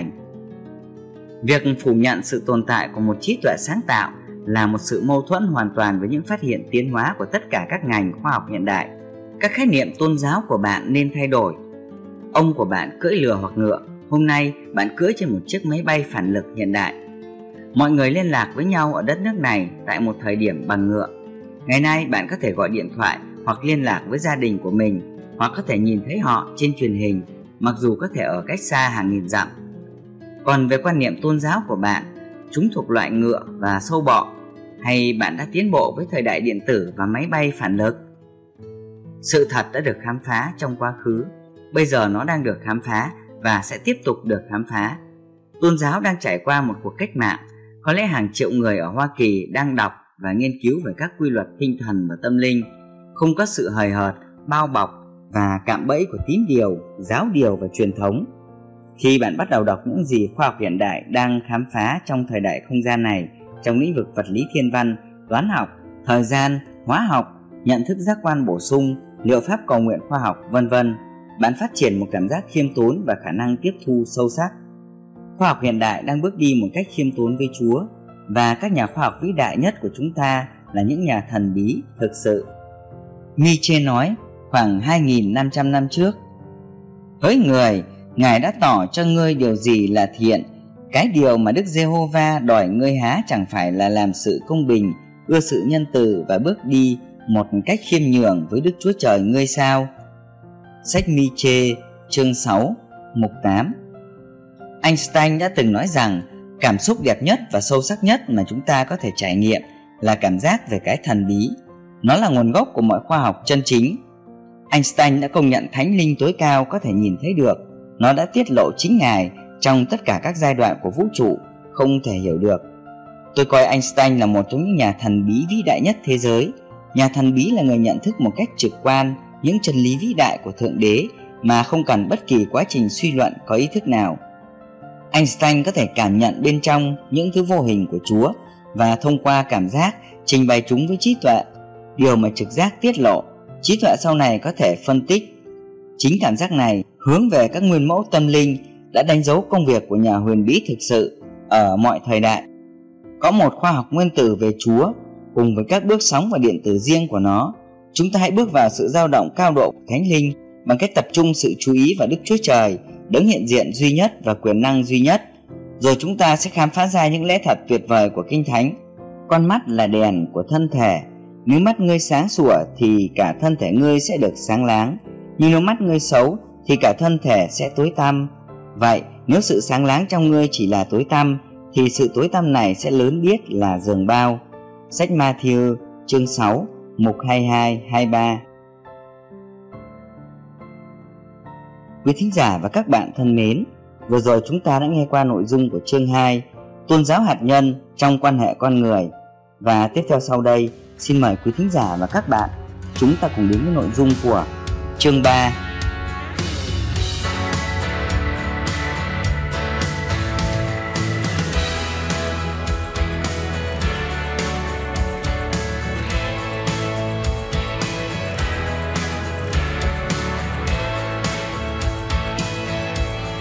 Việc phủ nhận sự tồn tại của một trí tuệ sáng tạo là một sự mâu thuẫn hoàn toàn với những phát hiện tiến hóa của tất cả các ngành khoa học hiện đại. Các khái niệm tôn giáo của bạn nên thay đổi. Ông của bạn cưỡi lừa hoặc ngựa, hôm nay bạn cưỡi trên một chiếc máy bay phản lực hiện đại. Mọi người liên lạc với nhau ở đất nước này tại một thời điểm bằng ngựa. Ngày nay bạn có thể gọi điện thoại hoặc liên lạc với gia đình của mình, hoặc có thể nhìn thấy họ trên truyền hình, mặc dù có thể ở cách xa hàng nghìn dặm. Còn về quan niệm tôn giáo của bạn, chúng thuộc loại ngựa và sâu bọ, hay bạn đã tiến bộ với thời đại điện tử và máy bay phản lực? Sự thật đã được khám phá trong quá khứ, bây giờ nó đang được khám phá và sẽ tiếp tục được khám phá. Tôn giáo đang trải qua một cuộc cách mạng. Có lẽ hàng triệu người ở Hoa Kỳ đang đọc và nghiên cứu về các quy luật tinh thần và tâm linh, không có sự hời hợt, bao bọc và cạm bẫy của tín điều, giáo điều và truyền thống. Khi bạn bắt đầu đọc những gì khoa học hiện đại đang khám phá trong thời đại không gian này, trong lĩnh vực vật lý thiên văn, toán học, thời gian, hóa học, nhận thức giác quan bổ sung, liệu pháp cầu nguyện khoa học, vân vân, bạn phát triển một cảm giác khiêm tốn và khả năng tiếp thu sâu sắc. Khoa học hiện đại đang bước đi một cách khiêm tốn với Chúa, và các nhà khoa học vĩ đại nhất của chúng ta là những nhà thần bí thực sự. Nietzsche nói khoảng hai nghìn năm trăm năm trước, hỡi người, Ngài đã tỏ cho ngươi điều gì là thiện. Cái điều mà Đức Giê-hô-va đòi ngươi há chẳng phải là làm sự công bình, ưa sự nhân từ và bước đi một cách khiêm nhường với Đức Chúa Trời ngươi sao? Sách Nietzsche chương sáu mục tám. Einstein đã từng nói rằng cảm xúc đẹp nhất và sâu sắc nhất mà chúng ta có thể trải nghiệm là cảm giác về cái thần bí. Nó là nguồn gốc của mọi khoa học chân chính. Einstein đã công nhận thánh linh tối cao có thể nhìn thấy được. Nó đã tiết lộ chính Ngài trong tất cả các giai đoạn của vũ trụ không thể hiểu được. Tôi coi Einstein là một trong những nhà thần bí vĩ đại nhất thế giới. Nhà thần bí là người nhận thức một cách trực quan những chân lý vĩ đại của Thượng Đế mà không cần bất kỳ quá trình suy luận có ý thức nào. Einstein có thể cảm nhận bên trong những thứ vô hình của Chúa và thông qua cảm giác trình bày chúng với trí tuệ, điều mà trực giác tiết lộ. Trí tuệ sau này có thể phân tích. Chính cảm giác này hướng về các nguyên mẫu tâm linh đã đánh dấu công việc của nhà huyền bí thực sự ở mọi thời đại. Có một khoa học nguyên tử về Chúa cùng với các bước sóng và điện tử riêng của nó. Chúng ta hãy bước vào sự dao động cao độ của Thánh Linh bằng cách tập trung sự chú ý vào Đức Chúa Trời, đấng hiện diện duy nhất và quyền năng duy nhất. Rồi chúng ta sẽ khám phá ra những lẽ thật tuyệt vời của Kinh Thánh. Con mắt là đèn của thân thể. Nếu mắt ngươi sáng sủa thì cả thân thể ngươi sẽ được sáng láng, nhưng nếu mắt ngươi xấu thì cả thân thể sẽ tối tăm. Vậy nếu sự sáng láng trong ngươi chỉ là tối tăm thì sự tối tăm này sẽ lớn biết là giường bao. Sách Ma-thi-ơ chương sáu mục hai mươi hai hai mươi ba. Quý thính giả và các bạn thân mến, vừa rồi chúng ta đã nghe qua nội dung của chương hai, tôn giáo hạt nhân trong quan hệ con người. Và tiếp theo sau đây, xin mời quý thính giả và các bạn chúng ta cùng đến với nội dung của chương ba.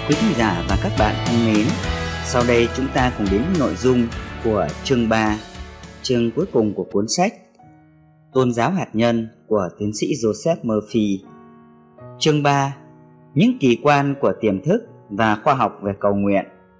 Quý thính giả và các bạn thân mến, sau đây chúng ta cùng đến nội dung của chương ba, chương cuối cùng của cuốn sách Tôn giáo hạt nhân của tiến sĩ Joseph Murphy. Chương ba, những kỳ quan của tiềm thức và khoa học về cầu nguyện.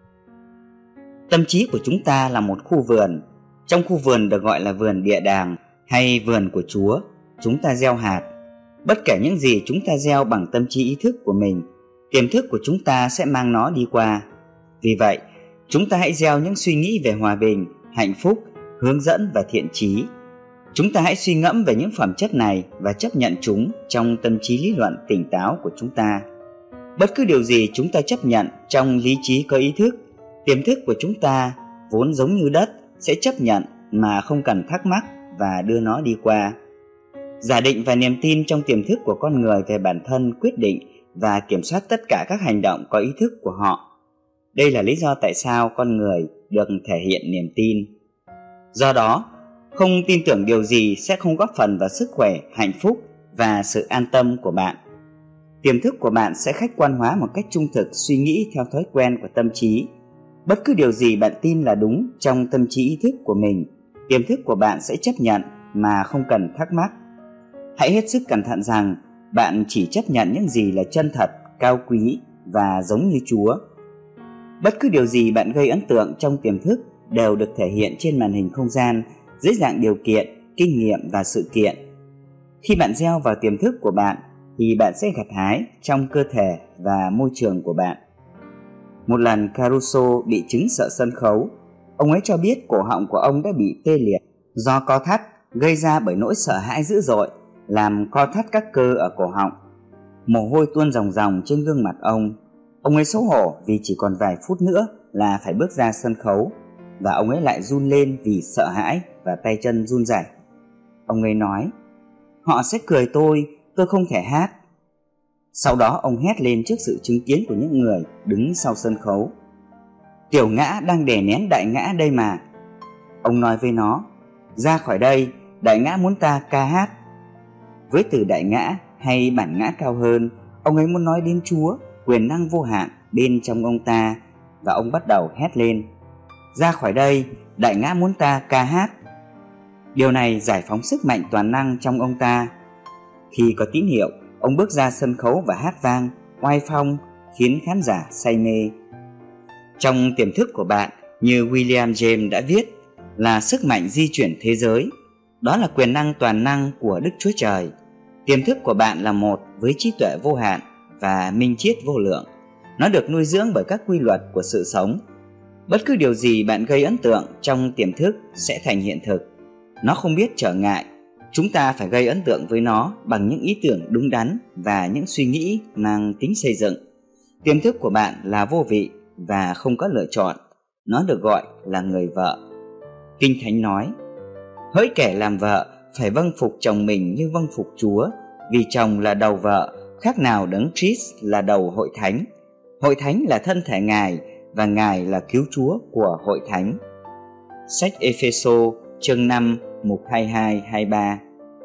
Tâm trí của chúng ta là một khu vườn. Trong khu vườn được gọi là vườn địa đàng hay vườn của Chúa, chúng ta gieo hạt. Bất kể những gì chúng ta gieo bằng tâm trí ý thức của mình, tiềm thức của chúng ta sẽ mang nó đi qua. Vì vậy, chúng ta hãy gieo những suy nghĩ về hòa bình, hạnh phúc, hướng dẫn và thiện chí. Chúng ta hãy suy ngẫm về những phẩm chất này và chấp nhận chúng trong tâm trí lý luận tỉnh táo của chúng ta. Bất cứ điều gì chúng ta chấp nhận trong lý trí có ý thức, tiềm thức của chúng ta vốn giống như đất sẽ chấp nhận mà không cần thắc mắc và đưa nó đi qua. Giả định và niềm tin trong tiềm thức của con người về bản thân quyết định và kiểm soát tất cả các hành động có ý thức của họ. Đây là lý do tại sao con người được thể hiện niềm tin. Do đó, không tin tưởng điều gì sẽ không góp phần vào sức khỏe, hạnh phúc và sự an tâm của bạn. Tiềm thức của bạn sẽ khách quan hóa một cách trung thực suy nghĩ theo thói quen của tâm trí. Bất cứ điều gì bạn tin là đúng trong tâm trí ý thức của mình, tiềm thức của bạn sẽ chấp nhận mà không cần thắc mắc. Hãy hết sức cẩn thận rằng bạn chỉ chấp nhận những gì là chân thật, cao quý và giống như Chúa. Bất cứ điều gì bạn gây ấn tượng trong tiềm thức đều được thể hiện trên màn hình không gian dưới dạng điều kiện, kinh nghiệm và sự kiện. Khi bạn gieo vào tiềm thức của bạn thì bạn sẽ gặt hái trong cơ thể và môi trường của bạn. Một lần Caruso bị chứng sợ sân khấu. Ông ấy cho biết cổ họng của ông đã bị tê liệt do co thắt gây ra bởi nỗi sợ hãi dữ dội, làm co thắt các cơ ở cổ họng. Mồ hôi tuôn ròng ròng trên gương mặt ông. Ông ấy xấu hổ vì chỉ còn vài phút nữa là phải bước ra sân khấu, và ông ấy lại run lên vì sợ hãi và tay chân run rẩy. Ông ấy nói: "Họ sẽ cười tôi, tôi không thể hát." Sau đó ông hét lên trước sự chứng kiến của những người đứng sau sân khấu: "Tiểu ngã đang đè nén đại ngã đây mà." Ông nói với nó: "Ra khỏi đây, đại ngã muốn ta ca hát." Với từ đại ngã hay bản ngã cao hơn, ông ấy muốn nói đến Chúa, quyền năng vô hạn bên trong ông ta, và ông bắt đầu hét lên: "Ra khỏi đây, đại ngã muốn ta ca hát." Điều này giải phóng sức mạnh toàn năng trong ông ta. Khi có tín hiệu, ông bước ra sân khấu và hát vang, oai phong, khiến khán giả say mê. Trong tiềm thức của bạn, như William James đã viết, là sức mạnh di chuyển thế giới. Đó là quyền năng toàn năng của Đức Chúa Trời. Tiềm thức của bạn là một với trí tuệ vô hạn và minh triết vô lượng. Nó được nuôi dưỡng bởi các quy luật của sự sống. Bất cứ điều gì bạn gây ấn tượng trong tiềm thức sẽ thành hiện thực. Nó không biết trở ngại. Chúng ta phải gây ấn tượng với nó bằng những ý tưởng đúng đắn và những suy nghĩ mang tính xây dựng. Tiềm thức của bạn là vô vị và không có lựa chọn. Nó được gọi là người vợ. Kinh Thánh nói: "Hỡi kẻ làm vợ, phải vâng phục chồng mình như vâng phục Chúa, vì chồng là đầu vợ, khác nào đấng Christ là đầu hội thánh. Hội thánh là thân thể Ngài, và Ngài là cứu Chúa của hội thánh." Sách Ê-phê-sô chương năm mục hai mươi hai hai mươi ba.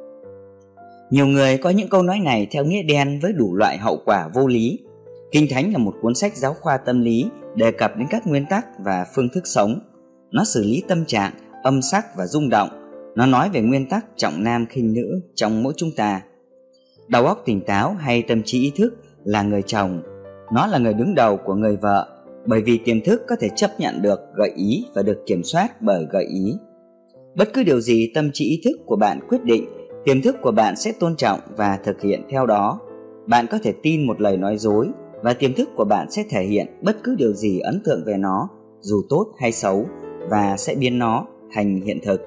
Nhiều người có những câu nói này theo nghĩa đen với đủ loại hậu quả vô lý. Kinh Thánh là một cuốn sách giáo khoa tâm lý đề cập đến các nguyên tắc và phương thức sống. Nó xử lý tâm trạng, âm sắc và rung động. Nó nói về nguyên tắc trọng nam khinh nữ trong mỗi chúng ta. Đầu óc tỉnh táo hay tâm trí ý thức là người chồng. Nó là người đứng đầu của người vợ, bởi vì tiềm thức có thể chấp nhận được gợi ý và được kiểm soát bởi gợi ý. Bất cứ điều gì tâm trí ý thức của bạn quyết định, tiềm thức của bạn sẽ tôn trọng và thực hiện theo đó. Bạn có thể tin một lời nói dối, và tiềm thức của bạn sẽ thể hiện bất cứ điều gì ấn tượng về nó, dù tốt hay xấu, và sẽ biến nó thành hiện thực.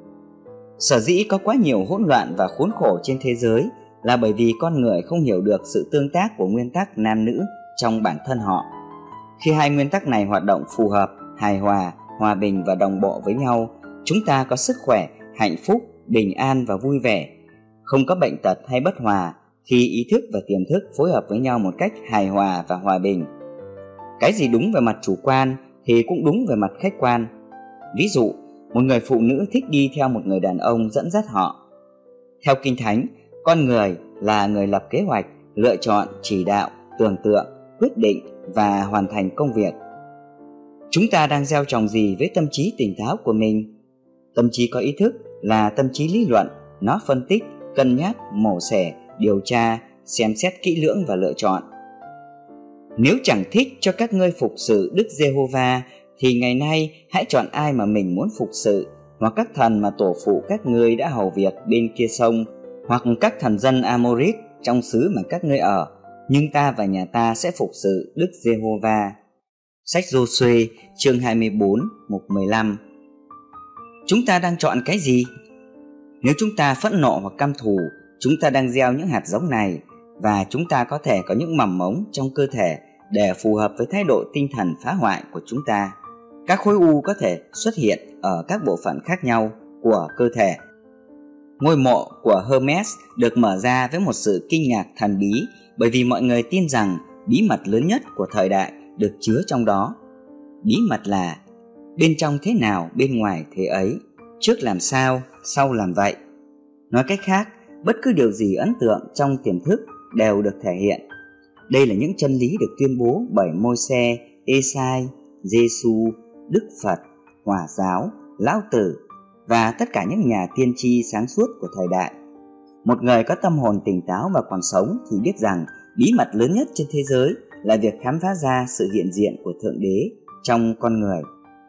Sở dĩ có quá nhiều hỗn loạn và khốn khổ trên thế giới là bởi vì con người không hiểu được sự tương tác của nguyên tắc nam nữ trong bản thân họ. Khi hai nguyên tắc này hoạt động phù hợp, hài hòa, hòa bình và đồng bộ với nhau, chúng ta có sức khỏe, hạnh phúc, bình an và vui vẻ. Không có bệnh tật hay bất hòa khi ý thức và tiềm thức phối hợp với nhau một cách hài hòa và hòa bình. Cái gì đúng về mặt chủ quan thì cũng đúng về mặt khách quan. Ví dụ, một người phụ nữ thích đi theo một người đàn ông dẫn dắt họ. Theo Kinh Thánh, con người là người lập kế hoạch, lựa chọn, chỉ đạo, tưởng tượng, quyết định và hoàn thành công việc. Chúng ta đang gieo trồng gì với tâm trí tỉnh táo của mình? Tâm trí có ý thức là tâm trí lý luận, nó phân tích, cân nhắc, mổ xẻ, điều tra, xem xét kỹ lưỡng và lựa chọn. Nếu chẳng thích cho các ngươi phục sự Đức Giê-hô-va, thì ngày nay hãy chọn ai mà mình muốn phục sự, hoặc các thần mà tổ phụ các ngươi đã hầu việc bên kia sông, hoặc các thần dân Amorit trong xứ mà các ngươi ở, nhưng ta và nhà ta sẽ phục sự Đức Giê-hô-va. Sách Giô-suê chương hai mươi bốn, mục mười lăm. Chúng ta đang chọn cái gì? Nếu chúng ta phẫn nộ hoặc căm thù, chúng ta đang gieo những hạt giống này, và chúng ta có thể có những mầm mống trong cơ thể để phù hợp với thái độ tinh thần phá hoại của chúng ta. Các khối u có thể xuất hiện ở các bộ phận khác nhau của cơ thể. Ngôi mộ của Hermes được mở ra với một sự kinh ngạc thần bí, bởi vì mọi người tin rằng bí mật lớn nhất của thời đại được chứa trong đó. Bí mật là bên trong thế nào, bên ngoài thế ấy, trước làm sao, sau làm vậy. Nói cách khác, bất cứ điều gì ấn tượng trong tiềm thức đều được thể hiện. Đây là những chân lý được tuyên bố bởi Môi-se, Ê-sai, Giê-xu, Đức Phật, Hòa giáo, Lão Tử và tất cả những nhà tiên tri sáng suốt của thời đại. Một người có tâm hồn tỉnh táo và còn sống thì biết rằng bí mật lớn nhất trên thế giới là việc khám phá ra sự hiện diện của Thượng Đế trong con người.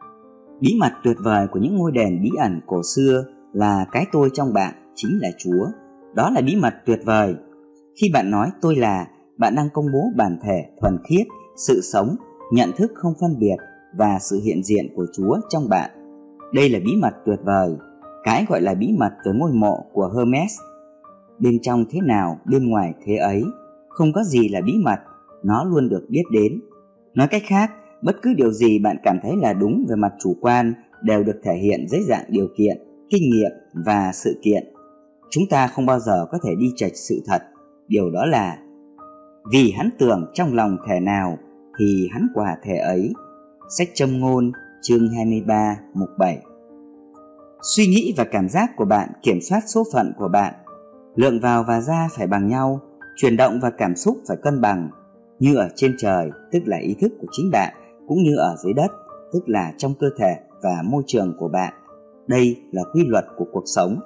Bí mật tuyệt vời của những ngôi đền bí ẩn cổ xưa là cái tôi trong bạn chính là Chúa. Đó là bí mật tuyệt vời. Khi bạn nói tôi là, bạn đang công bố bản thể thuần khiết, sự sống, nhận thức không phân biệt và sự hiện diện của Chúa trong bạn. Đây là bí mật tuyệt vời, cái gọi là bí mật về ngôi mộ của Hermes. Bên trong thế nào, bên ngoài thế ấy, không có gì là bí mật, nó luôn được biết đến. Nói cách khác, bất cứ điều gì bạn cảm thấy là đúng về mặt chủ quan đều được thể hiện dưới dạng điều kiện, kinh nghiệm và sự kiện. Chúng ta không bao giờ có thể đi chệch sự thật. Điều đó là vì hắn tưởng trong lòng thể nào thì hắn quả thể ấy. Sách Châm ngôn chương hai mươi ba, mục bảy. Suy nghĩ và cảm giác của bạn kiểm soát số phận của bạn. Lượng vào và ra phải bằng nhau, chuyển động và cảm xúc phải cân bằng. Như ở trên trời, tức là ý thức của chính bạn, cũng như ở dưới đất, tức là trong cơ thể và môi trường của bạn. Đây là quy luật của cuộc sống.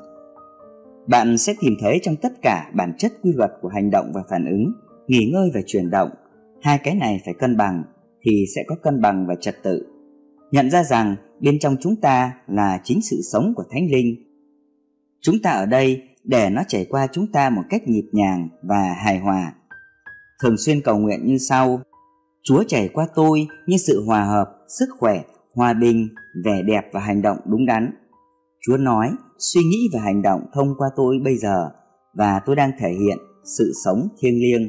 Bạn sẽ tìm thấy trong tất cả bản chất quy luật của hành động và phản ứng, nghỉ ngơi và chuyển động. Hai cái này phải cân bằng thì sẽ có cân bằng và trật tự. Nhận ra rằng bên trong chúng ta là chính sự sống của Thánh Linh. Chúng ta ở đây để nó chảy qua chúng ta một cách nhịp nhàng và hài hòa. Thường xuyên cầu nguyện như sau: Chúa chảy qua tôi như sự hòa hợp, sức khỏe, hòa bình, vẻ đẹp và hành động đúng đắn. Chúa nói, suy nghĩ và hành động thông qua tôi bây giờ, và tôi đang thể hiện sự sống thiêng liêng.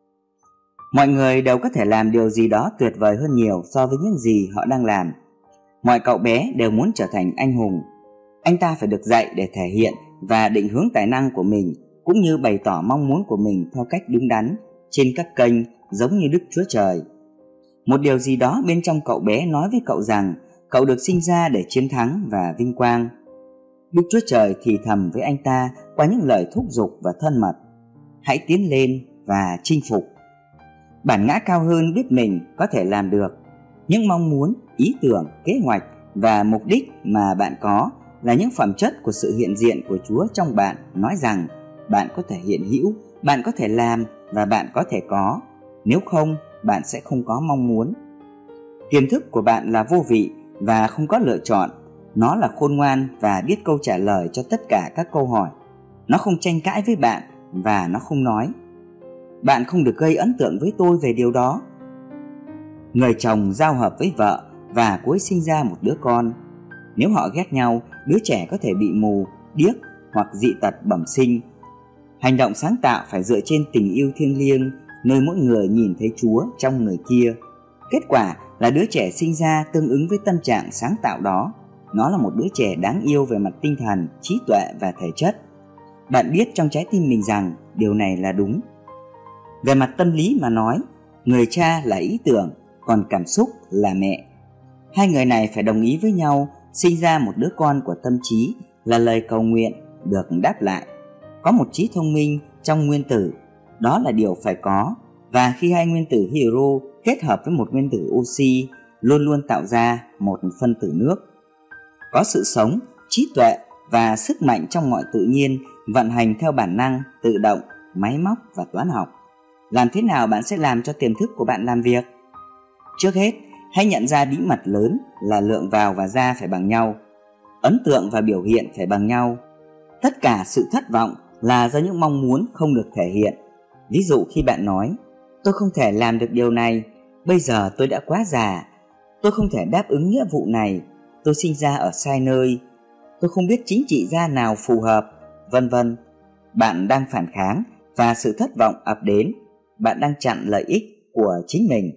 Mọi người đều có thể làm điều gì đó tuyệt vời hơn nhiều so với những gì họ đang làm. Mọi cậu bé đều muốn trở thành anh hùng. Anh ta phải được dạy để thể hiện và định hướng tài năng của mình, cũng như bày tỏ mong muốn của mình theo cách đúng đắn trên các kênh giống như Đức Chúa Trời. Một điều gì đó bên trong cậu bé nói với cậu rằng cậu được sinh ra để chiến thắng và vinh quang. Đức Chúa Trời thì thầm với anh ta qua những lời thúc giục và thân mật: hãy tiến lên và chinh phục. Bản ngã cao hơn biết mình có thể làm được. Những mong muốn, ý tưởng, kế hoạch và mục đích mà bạn có là những phẩm chất của sự hiện diện của Chúa trong bạn, nói rằng bạn có thể hiện hữu, bạn có thể làm và bạn có thể có. Nếu không, bạn sẽ không có mong muốn. Tiềm thức của bạn là vô vị và không có lựa chọn. Nó là khôn ngoan và biết câu trả lời cho tất cả các câu hỏi. Nó không tranh cãi với bạn và nó không nói: bạn không được gây ấn tượng với tôi về điều đó. Người chồng giao hợp với vợ và cô ấy sinh ra một đứa con. Nếu họ ghét nhau, đứa trẻ có thể bị mù, điếc hoặc dị tật bẩm sinh. Hành động sáng tạo phải dựa trên tình yêu thiêng liêng, nơi mỗi người nhìn thấy Chúa trong người kia. Kết quả là đứa trẻ sinh ra tương ứng với tâm trạng sáng tạo đó. Nó là một đứa trẻ đáng yêu về mặt tinh thần, trí tuệ và thể chất. Bạn biết trong trái tim mình rằng điều này là đúng. Về mặt tâm lý mà nói, người cha là ý tưởng, còn cảm xúc là mẹ. Hai người này phải đồng ý với nhau, sinh ra một đứa con của tâm trí là lời cầu nguyện được đáp lại. Có một trí thông minh trong nguyên tử, đó là điều phải có. Và khi hai nguyên tử hydro kết hợp với một nguyên tử oxy, luôn luôn tạo ra một phân tử nước. Có sự sống, trí tuệ và sức mạnh trong mọi tự nhiên vận hành theo bản năng, tự động, máy móc và toán học. Làm thế nào bạn sẽ làm cho tiềm thức của bạn làm việc? Trước hết, hãy nhận ra bí mật lớn là lượng vào và ra phải bằng nhau, ấn tượng và biểu hiện phải bằng nhau. Tất cả sự thất vọng là do những mong muốn không được thể hiện. Ví dụ khi bạn nói, tôi không thể làm được điều này, bây giờ tôi đã quá già, tôi không thể đáp ứng nghĩa vụ này, tôi sinh ra ở sai nơi, tôi không biết chính trị gia nào phù hợp, vân vân. Bạn đang phản kháng và sự thất vọng ập đến, bạn đang chặn lợi ích của chính mình.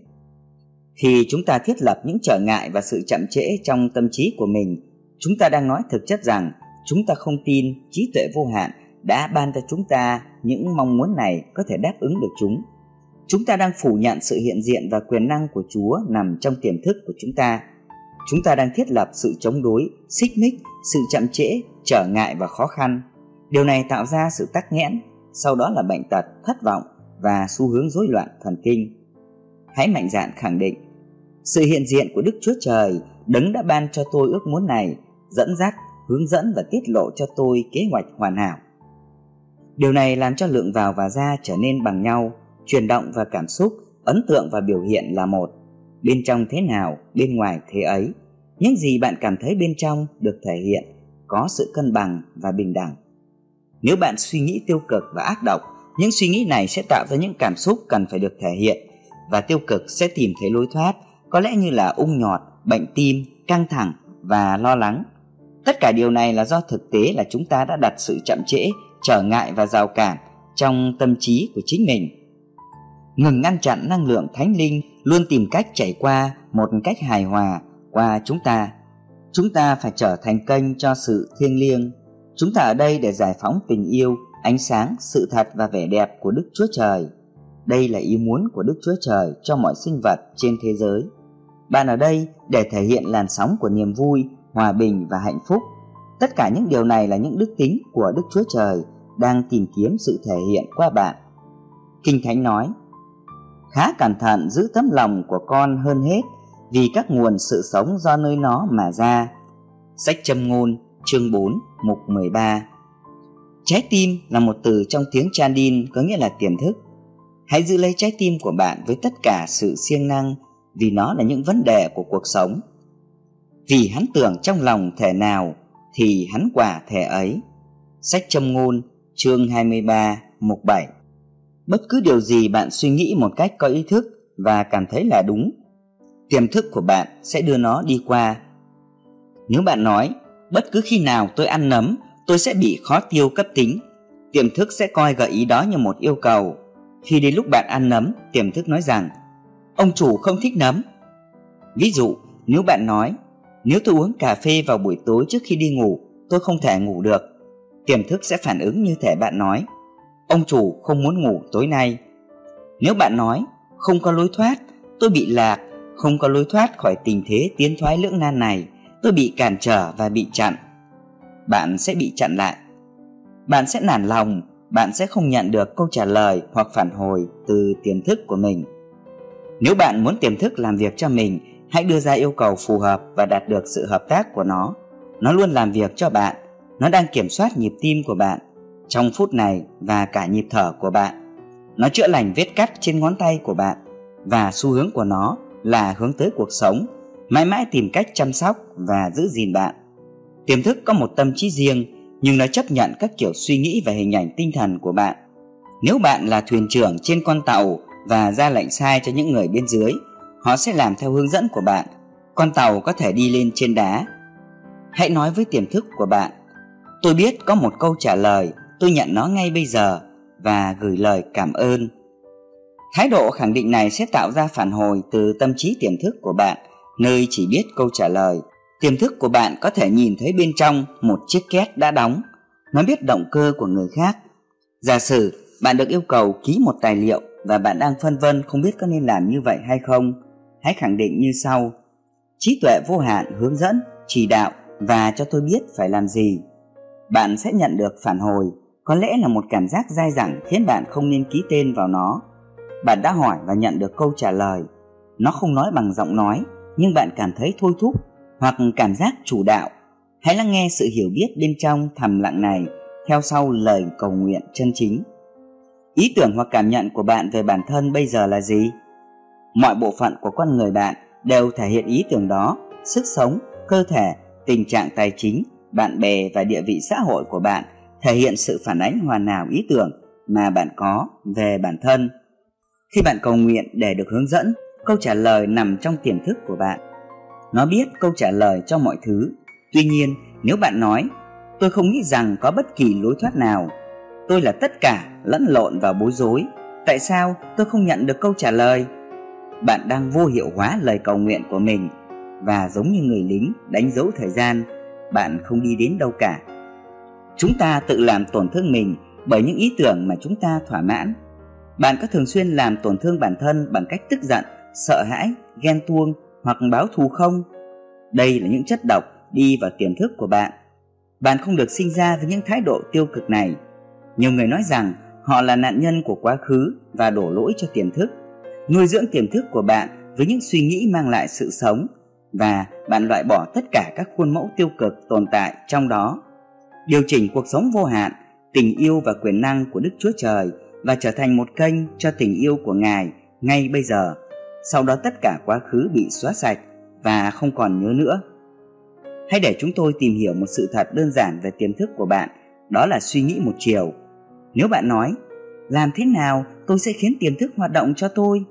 Khi chúng ta thiết lập những trở ngại và sự chậm trễ trong tâm trí của mình, chúng ta đang nói thực chất rằng chúng ta không tin trí tuệ vô hạn đã ban cho chúng ta những mong muốn này có thể đáp ứng được chúng. Chúng ta đang phủ nhận sự hiện diện và quyền năng của Chúa nằm trong tiềm thức của chúng ta. Chúng ta đang thiết lập sự chống đối, xích mích, sự chậm trễ, trở ngại và khó khăn. Điều này tạo ra sự tắc nghẽn, sau đó là bệnh tật, thất vọng và xu hướng rối loạn thần kinh. Hãy mạnh dạn khẳng định, sự hiện diện của Đức Chúa Trời, Đấng đã ban cho tôi ước muốn này, dẫn dắt, hướng dẫn và tiết lộ cho tôi kế hoạch hoàn hảo. Điều này làm cho lượng vào và ra trở nên bằng nhau, chuyển động và cảm xúc, ấn tượng và biểu hiện là một. Bên trong thế nào, bên ngoài thế ấy. Những gì bạn cảm thấy bên trong được thể hiện, có sự cân bằng và bình đẳng. Nếu bạn suy nghĩ tiêu cực và ác độc, những suy nghĩ này sẽ tạo ra những cảm xúc cần phải được thể hiện, và tiêu cực sẽ tìm thấy lối thoát, có lẽ như là ung nhọt, bệnh tim, căng thẳng và lo lắng. Tất cả điều này là do thực tế là chúng ta đã đặt sự chậm trễ, trở ngại và rào cản trong tâm trí của chính mình. Ngừng ngăn chặn năng lượng thánh linh, luôn tìm cách chảy qua một cách hài hòa qua chúng ta. Chúng ta phải trở thành kênh cho sự thiêng liêng. Chúng ta ở đây để giải phóng tình yêu, ánh sáng, sự thật và vẻ đẹp của Đức Chúa Trời. Đây là ý muốn của Đức Chúa Trời cho mọi sinh vật trên thế giới. Bạn ở đây để thể hiện làn sóng của niềm vui, hòa bình và hạnh phúc. Tất cả những điều này là những đức tính của Đức Chúa Trời đang tìm kiếm sự thể hiện qua bạn. Kinh Thánh nói, khá cẩn thận giữ tấm lòng của con hơn hết, vì các nguồn sự sống do nơi nó mà ra. Sách Châm ngôn chương bốn mục mười ba. Trái tim là một từ trong tiếng Chandin có nghĩa là tiềm thức. Hãy giữ lấy trái tim của bạn với tất cả sự siêng năng, vì nó là những vấn đề của cuộc sống. Vì hắn tưởng trong lòng thể nào thì hắn quả thể ấy. Sách Châm ngôn chương hai mươi ba mục bảy. Bất cứ điều gì bạn suy nghĩ một cách có ý thức và cảm thấy là đúng, tiềm thức của bạn sẽ đưa nó đi qua. Nếu bạn nói, bất cứ khi nào tôi ăn nấm, tôi sẽ bị khó tiêu cấp tính, tiềm thức sẽ coi gợi ý đó như một yêu cầu. Khi đến lúc bạn ăn nấm, tiềm thức nói rằng, ông chủ không thích nấm. Ví dụ, nếu bạn nói, nếu tôi uống cà phê vào buổi tối trước khi đi ngủ, tôi không thể ngủ được, tiềm thức sẽ phản ứng như thể bạn nói, ông chủ không muốn ngủ tối nay. Nếu bạn nói, không có lối thoát, tôi bị lạc, không có lối thoát khỏi tình thế tiến thoái lưỡng nan này, tôi bị cản trở và bị chặn, bạn sẽ bị chặn lại. Bạn sẽ nản lòng, bạn sẽ không nhận được câu trả lời hoặc phản hồi từ tiềm thức của mình. Nếu bạn muốn tiềm thức làm việc cho mình, hãy đưa ra yêu cầu phù hợp và đạt được sự hợp tác của nó. Nó luôn làm việc cho bạn, nó đang kiểm soát nhịp tim của bạn trong phút này và cả nhịp thở của bạn. Nó chữa lành vết cắt trên ngón tay của bạn, và xu hướng của nó là hướng tới cuộc sống, mãi mãi tìm cách chăm sóc và giữ gìn bạn. Tiềm thức có một tâm trí riêng, nhưng nó chấp nhận các kiểu suy nghĩ và hình ảnh tinh thần của bạn. Nếu bạn là thuyền trưởng trên con tàu và ra lệnh sai cho những người bên dưới, họ sẽ làm theo hướng dẫn của bạn. Con tàu có thể đi lên trên đá. Hãy nói với tiềm thức của bạn, tôi biết có một câu trả lời, tôi nhận nó ngay bây giờ, và gửi lời cảm ơn. Thái độ khẳng định này sẽ tạo ra phản hồi từ tâm trí tiềm thức của bạn, nơi chỉ biết câu trả lời. Tiềm thức của bạn có thể nhìn thấy bên trong một chiếc két đã đóng. Nó biết động cơ của người khác. Giả sử bạn được yêu cầu ký một tài liệu và bạn đang phân vân không biết có nên làm như vậy hay không. Hãy khẳng định như sau: trí tuệ vô hạn hướng dẫn, chỉ đạo và cho tôi biết phải làm gì. Bạn sẽ nhận được phản hồi, có lẽ là một cảm giác dai dẳng khiến bạn không nên ký tên vào nó. Bạn đã hỏi và nhận được câu trả lời. Nó không nói bằng giọng nói, nhưng bạn cảm thấy thôi thúc hoặc cảm giác chủ đạo. Hãy lắng nghe sự hiểu biết bên trong thầm lặng này theo sau lời cầu nguyện chân chính. Ý tưởng hoặc cảm nhận của bạn về bản thân bây giờ là gì? Mọi bộ phận của con người bạn đều thể hiện ý tưởng đó. Sức sống, cơ thể, tình trạng tài chính, bạn bè và địa vị xã hội của bạn thể hiện sự phản ánh hoàn hảo ý tưởng mà bạn có về bản thân. Khi bạn cầu nguyện để được hướng dẫn, câu trả lời nằm trong tiềm thức của bạn. Nó biết câu trả lời cho mọi thứ. Tuy nhiên, nếu bạn nói, tôi không nghĩ rằng có bất kỳ lối thoát nào, tôi là tất cả lẫn lộn và bối rối, tại sao tôi không nhận được câu trả lời? Bạn đang vô hiệu hóa lời cầu nguyện của mình, và giống như người lính đánh dấu thời gian, bạn không đi đến đâu cả. Chúng ta tự làm tổn thương mình bởi những ý tưởng mà chúng ta thỏa mãn. Bạn có thường xuyên làm tổn thương bản thân bằng cách tức giận, sợ hãi, ghen tuông hoặc báo thù không? Đây là những chất độc đi vào tiềm thức của bạn. Bạn không được sinh ra với những thái độ tiêu cực này. Nhiều người nói rằng họ là nạn nhân của quá khứ và đổ lỗi cho tiềm thức. Nuôi dưỡng tiềm thức của bạn với những suy nghĩ mang lại sự sống, và bạn loại bỏ tất cả các khuôn mẫu tiêu cực tồn tại trong đó. Điều chỉnh cuộc sống vô hạn, tình yêu và quyền năng của Đức Chúa Trời và trở thành một kênh cho tình yêu của Ngài ngay bây giờ. Sau đó tất cả quá khứ bị xóa sạch và không còn nhớ nữa. Hãy để chúng tôi tìm hiểu một sự thật đơn giản về tiềm thức của bạn, đó là suy nghĩ một chiều. Nếu bạn nói, làm thế nào tôi sẽ khiến tiềm thức hoạt động cho tôi?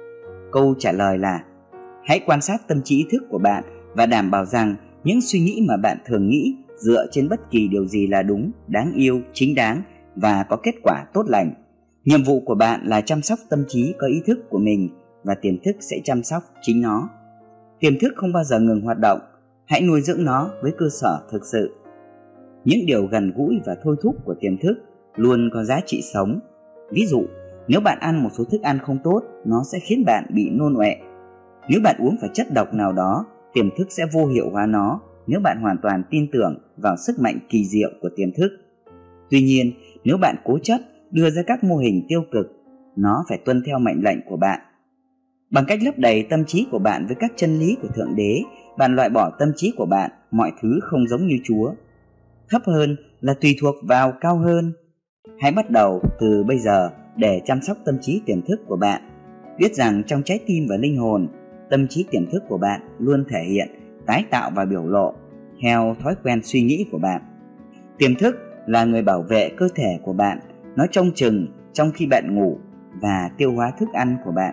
Câu trả lời là, hãy quan sát tâm trí ý thức của bạn và đảm bảo rằng những suy nghĩ mà bạn thường nghĩ dựa trên bất kỳ điều gì là đúng, đáng yêu, chính đáng và có kết quả tốt lành. Nhiệm vụ của bạn là chăm sóc tâm trí có ý thức của mình, và tiềm thức sẽ chăm sóc chính nó. Tiềm thức không bao giờ ngừng hoạt động. Hãy nuôi dưỡng nó với cơ sở thực sự. Những điều gần gũi và thôi thúc của tiềm thức luôn có giá trị sống. Ví dụ, nếu bạn ăn một số thức ăn không tốt, nó sẽ khiến bạn bị nôn ọe. Nếu bạn uống phải chất độc nào đó, tiềm thức sẽ vô hiệu hóa nó nếu bạn hoàn toàn tin tưởng vào sức mạnh kỳ diệu của tiềm thức. Tuy nhiên, nếu bạn cố chấp đưa ra các mô hình tiêu cực, nó phải tuân theo mệnh lệnh của bạn. Bằng cách lấp đầy tâm trí của bạn với các chân lý của Thượng Đế, bạn loại bỏ tâm trí của bạn mọi thứ không giống như Chúa. Thấp hơn là tùy thuộc vào cao hơn. Hãy bắt đầu từ bây giờ để chăm sóc tâm trí tiềm thức của bạn. Biết rằng trong trái tim và linh hồn, tâm trí tiềm thức của bạn luôn thể hiện, tái tạo và biểu lộ theo thói quen suy nghĩ của bạn. Tiềm thức là người bảo vệ cơ thể của bạn. Nó trông chừng trong khi bạn ngủ và tiêu hóa thức ăn của bạn.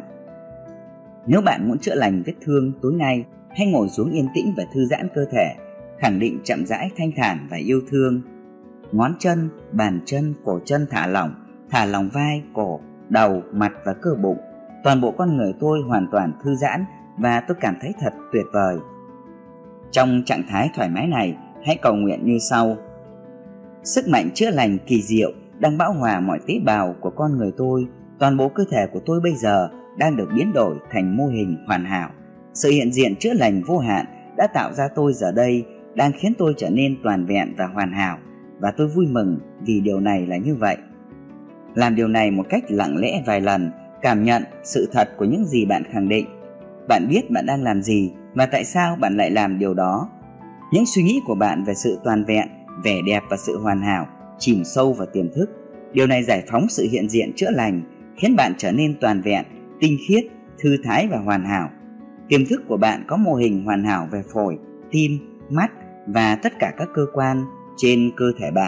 Nếu bạn muốn chữa lành vết thương tối nay, hãy ngồi xuống yên tĩnh và thư giãn cơ thể, khẳng định chậm rãi, thanh thản và yêu thương. Ngón chân, bàn chân, cổ chân thả lỏng, thả lỏng vai, cổ, đầu, mặt và cơ bụng. Toàn bộ con người tôi hoàn toàn thư giãn và tôi cảm thấy thật tuyệt vời. Trong trạng thái thoải mái này, hãy cầu nguyện như sau. Sức mạnh chữa lành kỳ diệu đang bão hòa mọi tế bào của con người tôi. Toàn bộ cơ thể của tôi bây giờ đang được biến đổi thành mô hình hoàn hảo. Sự hiện diện chữa lành vô hạn đã tạo ra tôi giờ đây, đang khiến tôi trở nên toàn vẹn và hoàn hảo, và tôi vui mừng vì điều này là như vậy. Làm điều này một cách lặng lẽ vài lần, cảm nhận sự thật của những gì bạn khẳng định. Bạn biết bạn đang làm gì và tại sao bạn lại làm điều đó. Những suy nghĩ của bạn về sự toàn vẹn, vẻ đẹp và sự hoàn hảo chìm sâu vào tiềm thức. Điều này giải phóng sự hiện diện chữa lành, khiến bạn trở nên toàn vẹn, tinh khiết, thư thái và hoàn hảo. Tiềm thức của bạn có mô hình hoàn hảo về phổi, tim, mắt và tất cả các cơ quan trên cơ thể bạn.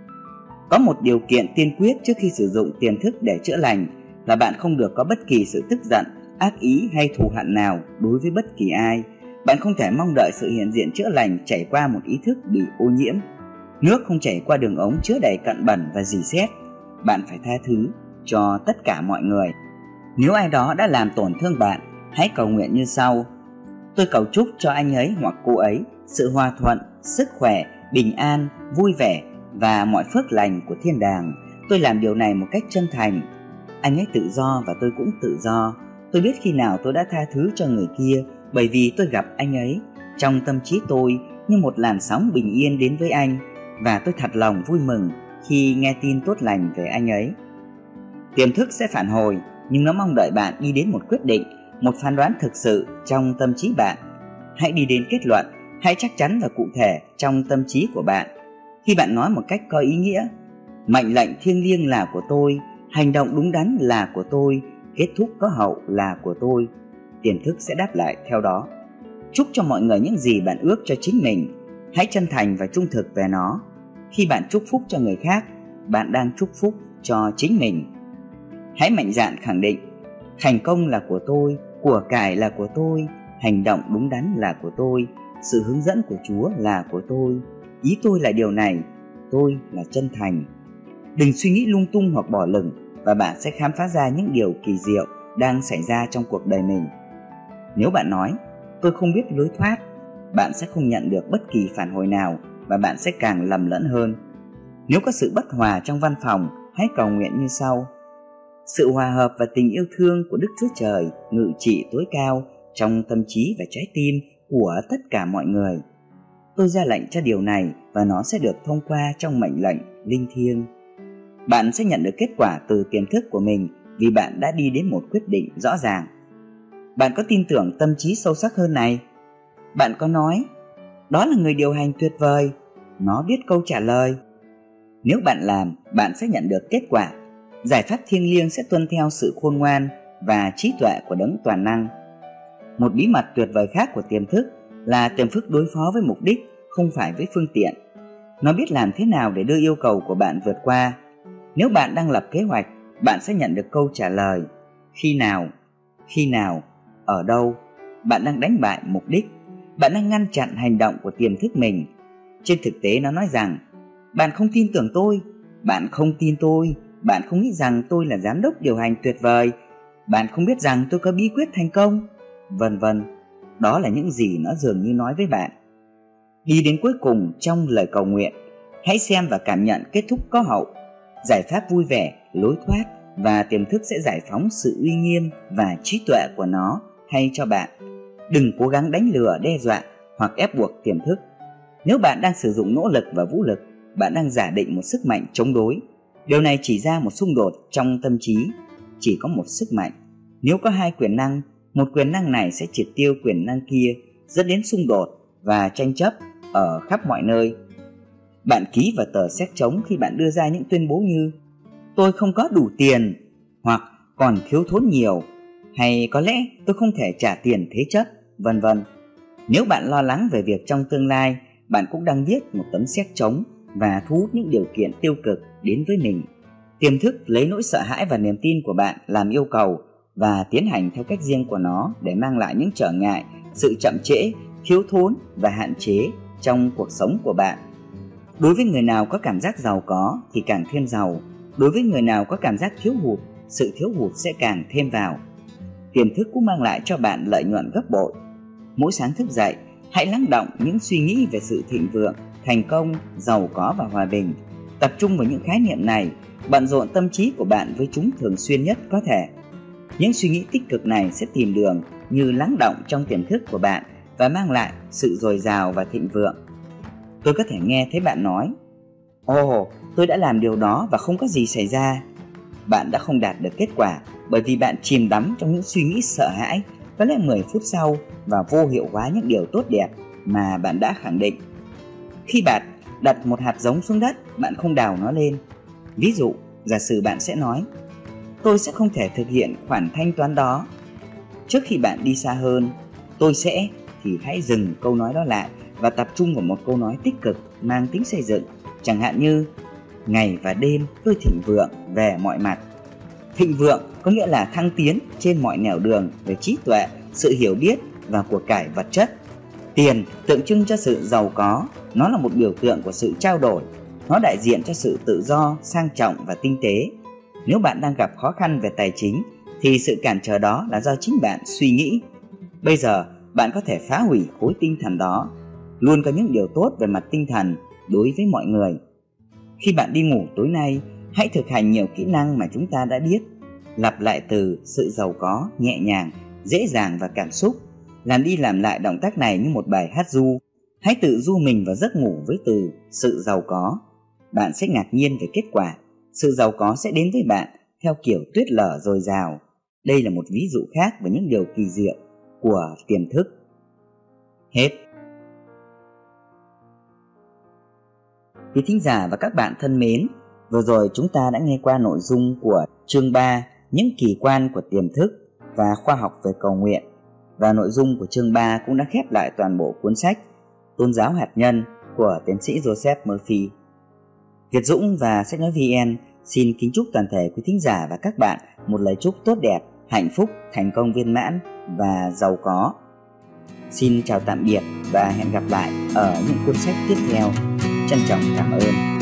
Có một điều kiện tiên quyết trước khi sử dụng tiềm thức để chữa lành là bạn không được có bất kỳ sự tức giận, ác ý hay thù hận nào đối với bất kỳ ai. Bạn không thể mong đợi sự hiện diện chữa lành chảy qua một ý thức bị ô nhiễm. Nước không chảy qua đường ống chứa đầy cặn bẩn và rỉ sét. Bạn phải tha thứ cho tất cả mọi người. Nếu ai đó đã làm tổn thương bạn, hãy cầu nguyện như sau. Tôi cầu chúc cho anh ấy hoặc cô ấy sự hòa thuận, sức khỏe, bình an, vui vẻ và mọi phước lành của thiên đàng. Tôi làm điều này một cách chân thành. Anh ấy tự do và tôi cũng tự do. Tôi biết khi nào tôi đã tha thứ cho người kia, bởi vì tôi gặp anh ấy. Trong tâm trí tôi như một làn sóng bình yên đến với anh, và tôi thật lòng vui mừng khi nghe tin tốt lành về anh ấy. Tiềm thức sẽ phản hồi, nhưng nó mong đợi bạn đi đến một quyết định, một phán đoán thực sự trong tâm trí bạn. Hãy đi đến kết luận, hãy chắc chắn và cụ thể trong tâm trí của bạn. Khi bạn nói một cách có ý nghĩa, mệnh lệnh thiêng liêng là của tôi, hành động đúng đắn là của tôi, kết thúc có hậu là của tôi, tiềm thức sẽ đáp lại theo đó. Chúc cho mọi người những gì bạn ước cho chính mình. Hãy chân thành và trung thực về nó. Khi bạn chúc phúc cho người khác, bạn đang chúc phúc cho chính mình. Hãy mạnh dạn khẳng định, thành công là của tôi, của cải là của tôi, hành động đúng đắn là của tôi, sự hướng dẫn của Chúa là của tôi, ý tôi là điều này, tôi là chân thành. Đừng suy nghĩ lung tung hoặc bỏ lửng, và bạn sẽ khám phá ra những điều kỳ diệu đang xảy ra trong cuộc đời mình. Nếu bạn nói, tôi không biết lối thoát, bạn sẽ không nhận được bất kỳ phản hồi nào, và bạn sẽ càng lầm lẫn hơn. Nếu có sự bất hòa trong văn phòng, hãy cầu nguyện như sau: sự hòa hợp và tình yêu thương của Đức Chúa Trời ngự trị tối cao trong tâm trí và trái tim của tất cả mọi người. Tôi ra lệnh cho điều này và nó sẽ được thông qua trong mệnh lệnh linh thiêng. Bạn sẽ nhận được kết quả từ tiềm thức của mình vì bạn đã đi đến một quyết định rõ ràng. Bạn có tin tưởng tâm trí sâu sắc hơn này? Bạn có nói, đó là người điều hành tuyệt vời, nó biết câu trả lời. Nếu bạn làm, bạn sẽ nhận được kết quả. Giải pháp thiêng liêng sẽ tuân theo sự khôn ngoan và trí tuệ của đấng toàn năng. Một bí mật tuyệt vời khác của tiềm thức là tiềm thức đối phó với mục đích, không phải với phương tiện. Nó biết làm thế nào để đưa yêu cầu của bạn vượt qua. Nếu bạn đang lập kế hoạch, bạn sẽ nhận được câu trả lời. Khi nào? Khi nào? Ở đâu? Bạn đang đánh bại mục đích. Bạn đang ngăn chặn hành động của tiềm thức mình. Trên thực tế nó nói rằng, bạn không tin tưởng tôi, bạn không tin tôi, bạn không nghĩ rằng tôi là giám đốc điều hành tuyệt vời, bạn không biết rằng tôi có bí quyết thành công, vân vân. Đó là những gì nó dường như nói với bạn. Đi đến cuối cùng trong lời cầu nguyện, hãy xem và cảm nhận kết thúc có hậu, giải pháp vui vẻ, lối thoát, và tiềm thức sẽ giải phóng sự uy nghiêm và trí tuệ của nó thay cho bạn. Đừng cố gắng đánh lừa, đe dọa hoặc ép buộc tiềm thức. Nếu bạn đang sử dụng nỗ lực và vũ lực, bạn đang giả định một sức mạnh chống đối. Điều này chỉ ra một xung đột trong tâm trí. Chỉ có một sức mạnh. Nếu có hai quyền năng, một quyền năng này sẽ triệt tiêu quyền năng kia, dẫn đến xung đột và tranh chấp ở khắp mọi nơi. Bạn ký vào tờ séc trống khi bạn đưa ra những tuyên bố như tôi không có đủ tiền, hoặc còn thiếu thốn nhiều, hay có lẽ tôi không thể trả tiền thế chấp, vân vân. Nếu bạn lo lắng về việc trong tương lai, bạn cũng đang viết một tấm séc trống và thu hút những điều kiện tiêu cực đến với mình. Tiềm thức lấy nỗi sợ hãi và niềm tin của bạn làm yêu cầu và tiến hành theo cách riêng của nó để mang lại những trở ngại, sự chậm trễ, thiếu thốn và hạn chế trong cuộc sống của bạn. Đối với người nào có cảm giác giàu có thì càng thêm giàu. Đối với người nào có cảm giác thiếu hụt, sự thiếu hụt sẽ càng thêm vào. Tiềm thức cũng mang lại cho bạn lợi nhuận gấp bội. Mỗi sáng thức dậy, hãy lắng đọng những suy nghĩ về sự thịnh vượng, thành công, giàu có và hòa bình. Tập trung vào những khái niệm này, bận rộn tâm trí của bạn với chúng thường xuyên nhất có thể. Những suy nghĩ tích cực này sẽ tìm đường như lắng đọng trong tiềm thức của bạn và mang lại sự dồi dào và thịnh vượng. Tôi có thể nghe thấy bạn nói, ồ, tôi đã làm điều đó và không có gì xảy ra. Bạn đã không đạt được kết quả bởi vì bạn chìm đắm trong những suy nghĩ sợ hãi, có lẽ mười phút sau, và vô hiệu hóa những điều tốt đẹp mà bạn đã khẳng định. Khi bạn đặt một hạt giống xuống đất, bạn không đào nó lên. Ví dụ, giả sử bạn sẽ nói, tôi sẽ không thể thực hiện khoản thanh toán đó. Trước khi bạn đi xa hơn, tôi sẽ, thì hãy dừng câu nói đó lại và tập trung vào một câu nói tích cực mang tính xây dựng, chẳng hạn như ngày và đêm tôi thịnh vượng về mọi mặt. Thịnh vượng có nghĩa là thăng tiến trên mọi nẻo đường về trí tuệ, sự hiểu biết và của cải vật chất. Tiền tượng trưng cho sự giàu có, nó là một biểu tượng của sự trao đổi, nó đại diện cho sự tự do, sang trọng và tinh tế. Nếu bạn đang gặp khó khăn về tài chính thì sự cản trở đó là do chính bạn suy nghĩ. Bây giờ bạn có thể phá hủy khối tinh thần đó. Luôn có những điều tốt về mặt tinh thần đối với mọi người. Khi bạn đi ngủ tối nay, hãy thực hành nhiều kỹ năng mà chúng ta đã biết. Lặp lại từ sự giàu có, nhẹ nhàng, dễ dàng và cảm xúc. Làm đi làm lại động tác này như một bài hát ru. Hãy tự du mình vào giấc ngủ với từ sự giàu có. Bạn sẽ ngạc nhiên về kết quả. Sự giàu có sẽ đến với bạn theo kiểu tuyết lở dồi dào. Đây là một ví dụ khác về những điều kỳ diệu của tiềm thức. Hết. Quý thính giả và các bạn thân mến, vừa rồi chúng ta đã nghe qua nội dung của chương ba, những kỳ quan của tiềm thức và khoa học về cầu nguyện. Và nội dung của chương ba cũng đã khép lại toàn bộ cuốn sách Tôn giáo hạt nhân của tiến sĩ Joseph Murphy. Việt Dũng và Sách Nói vê en xin kính chúc toàn thể quý thính giả và các bạn một lời chúc tốt đẹp, hạnh phúc, thành công viên mãn và giàu có. Xin chào tạm biệt và hẹn gặp lại ở những cuốn sách tiếp theo. Trân trọng cảm ơn.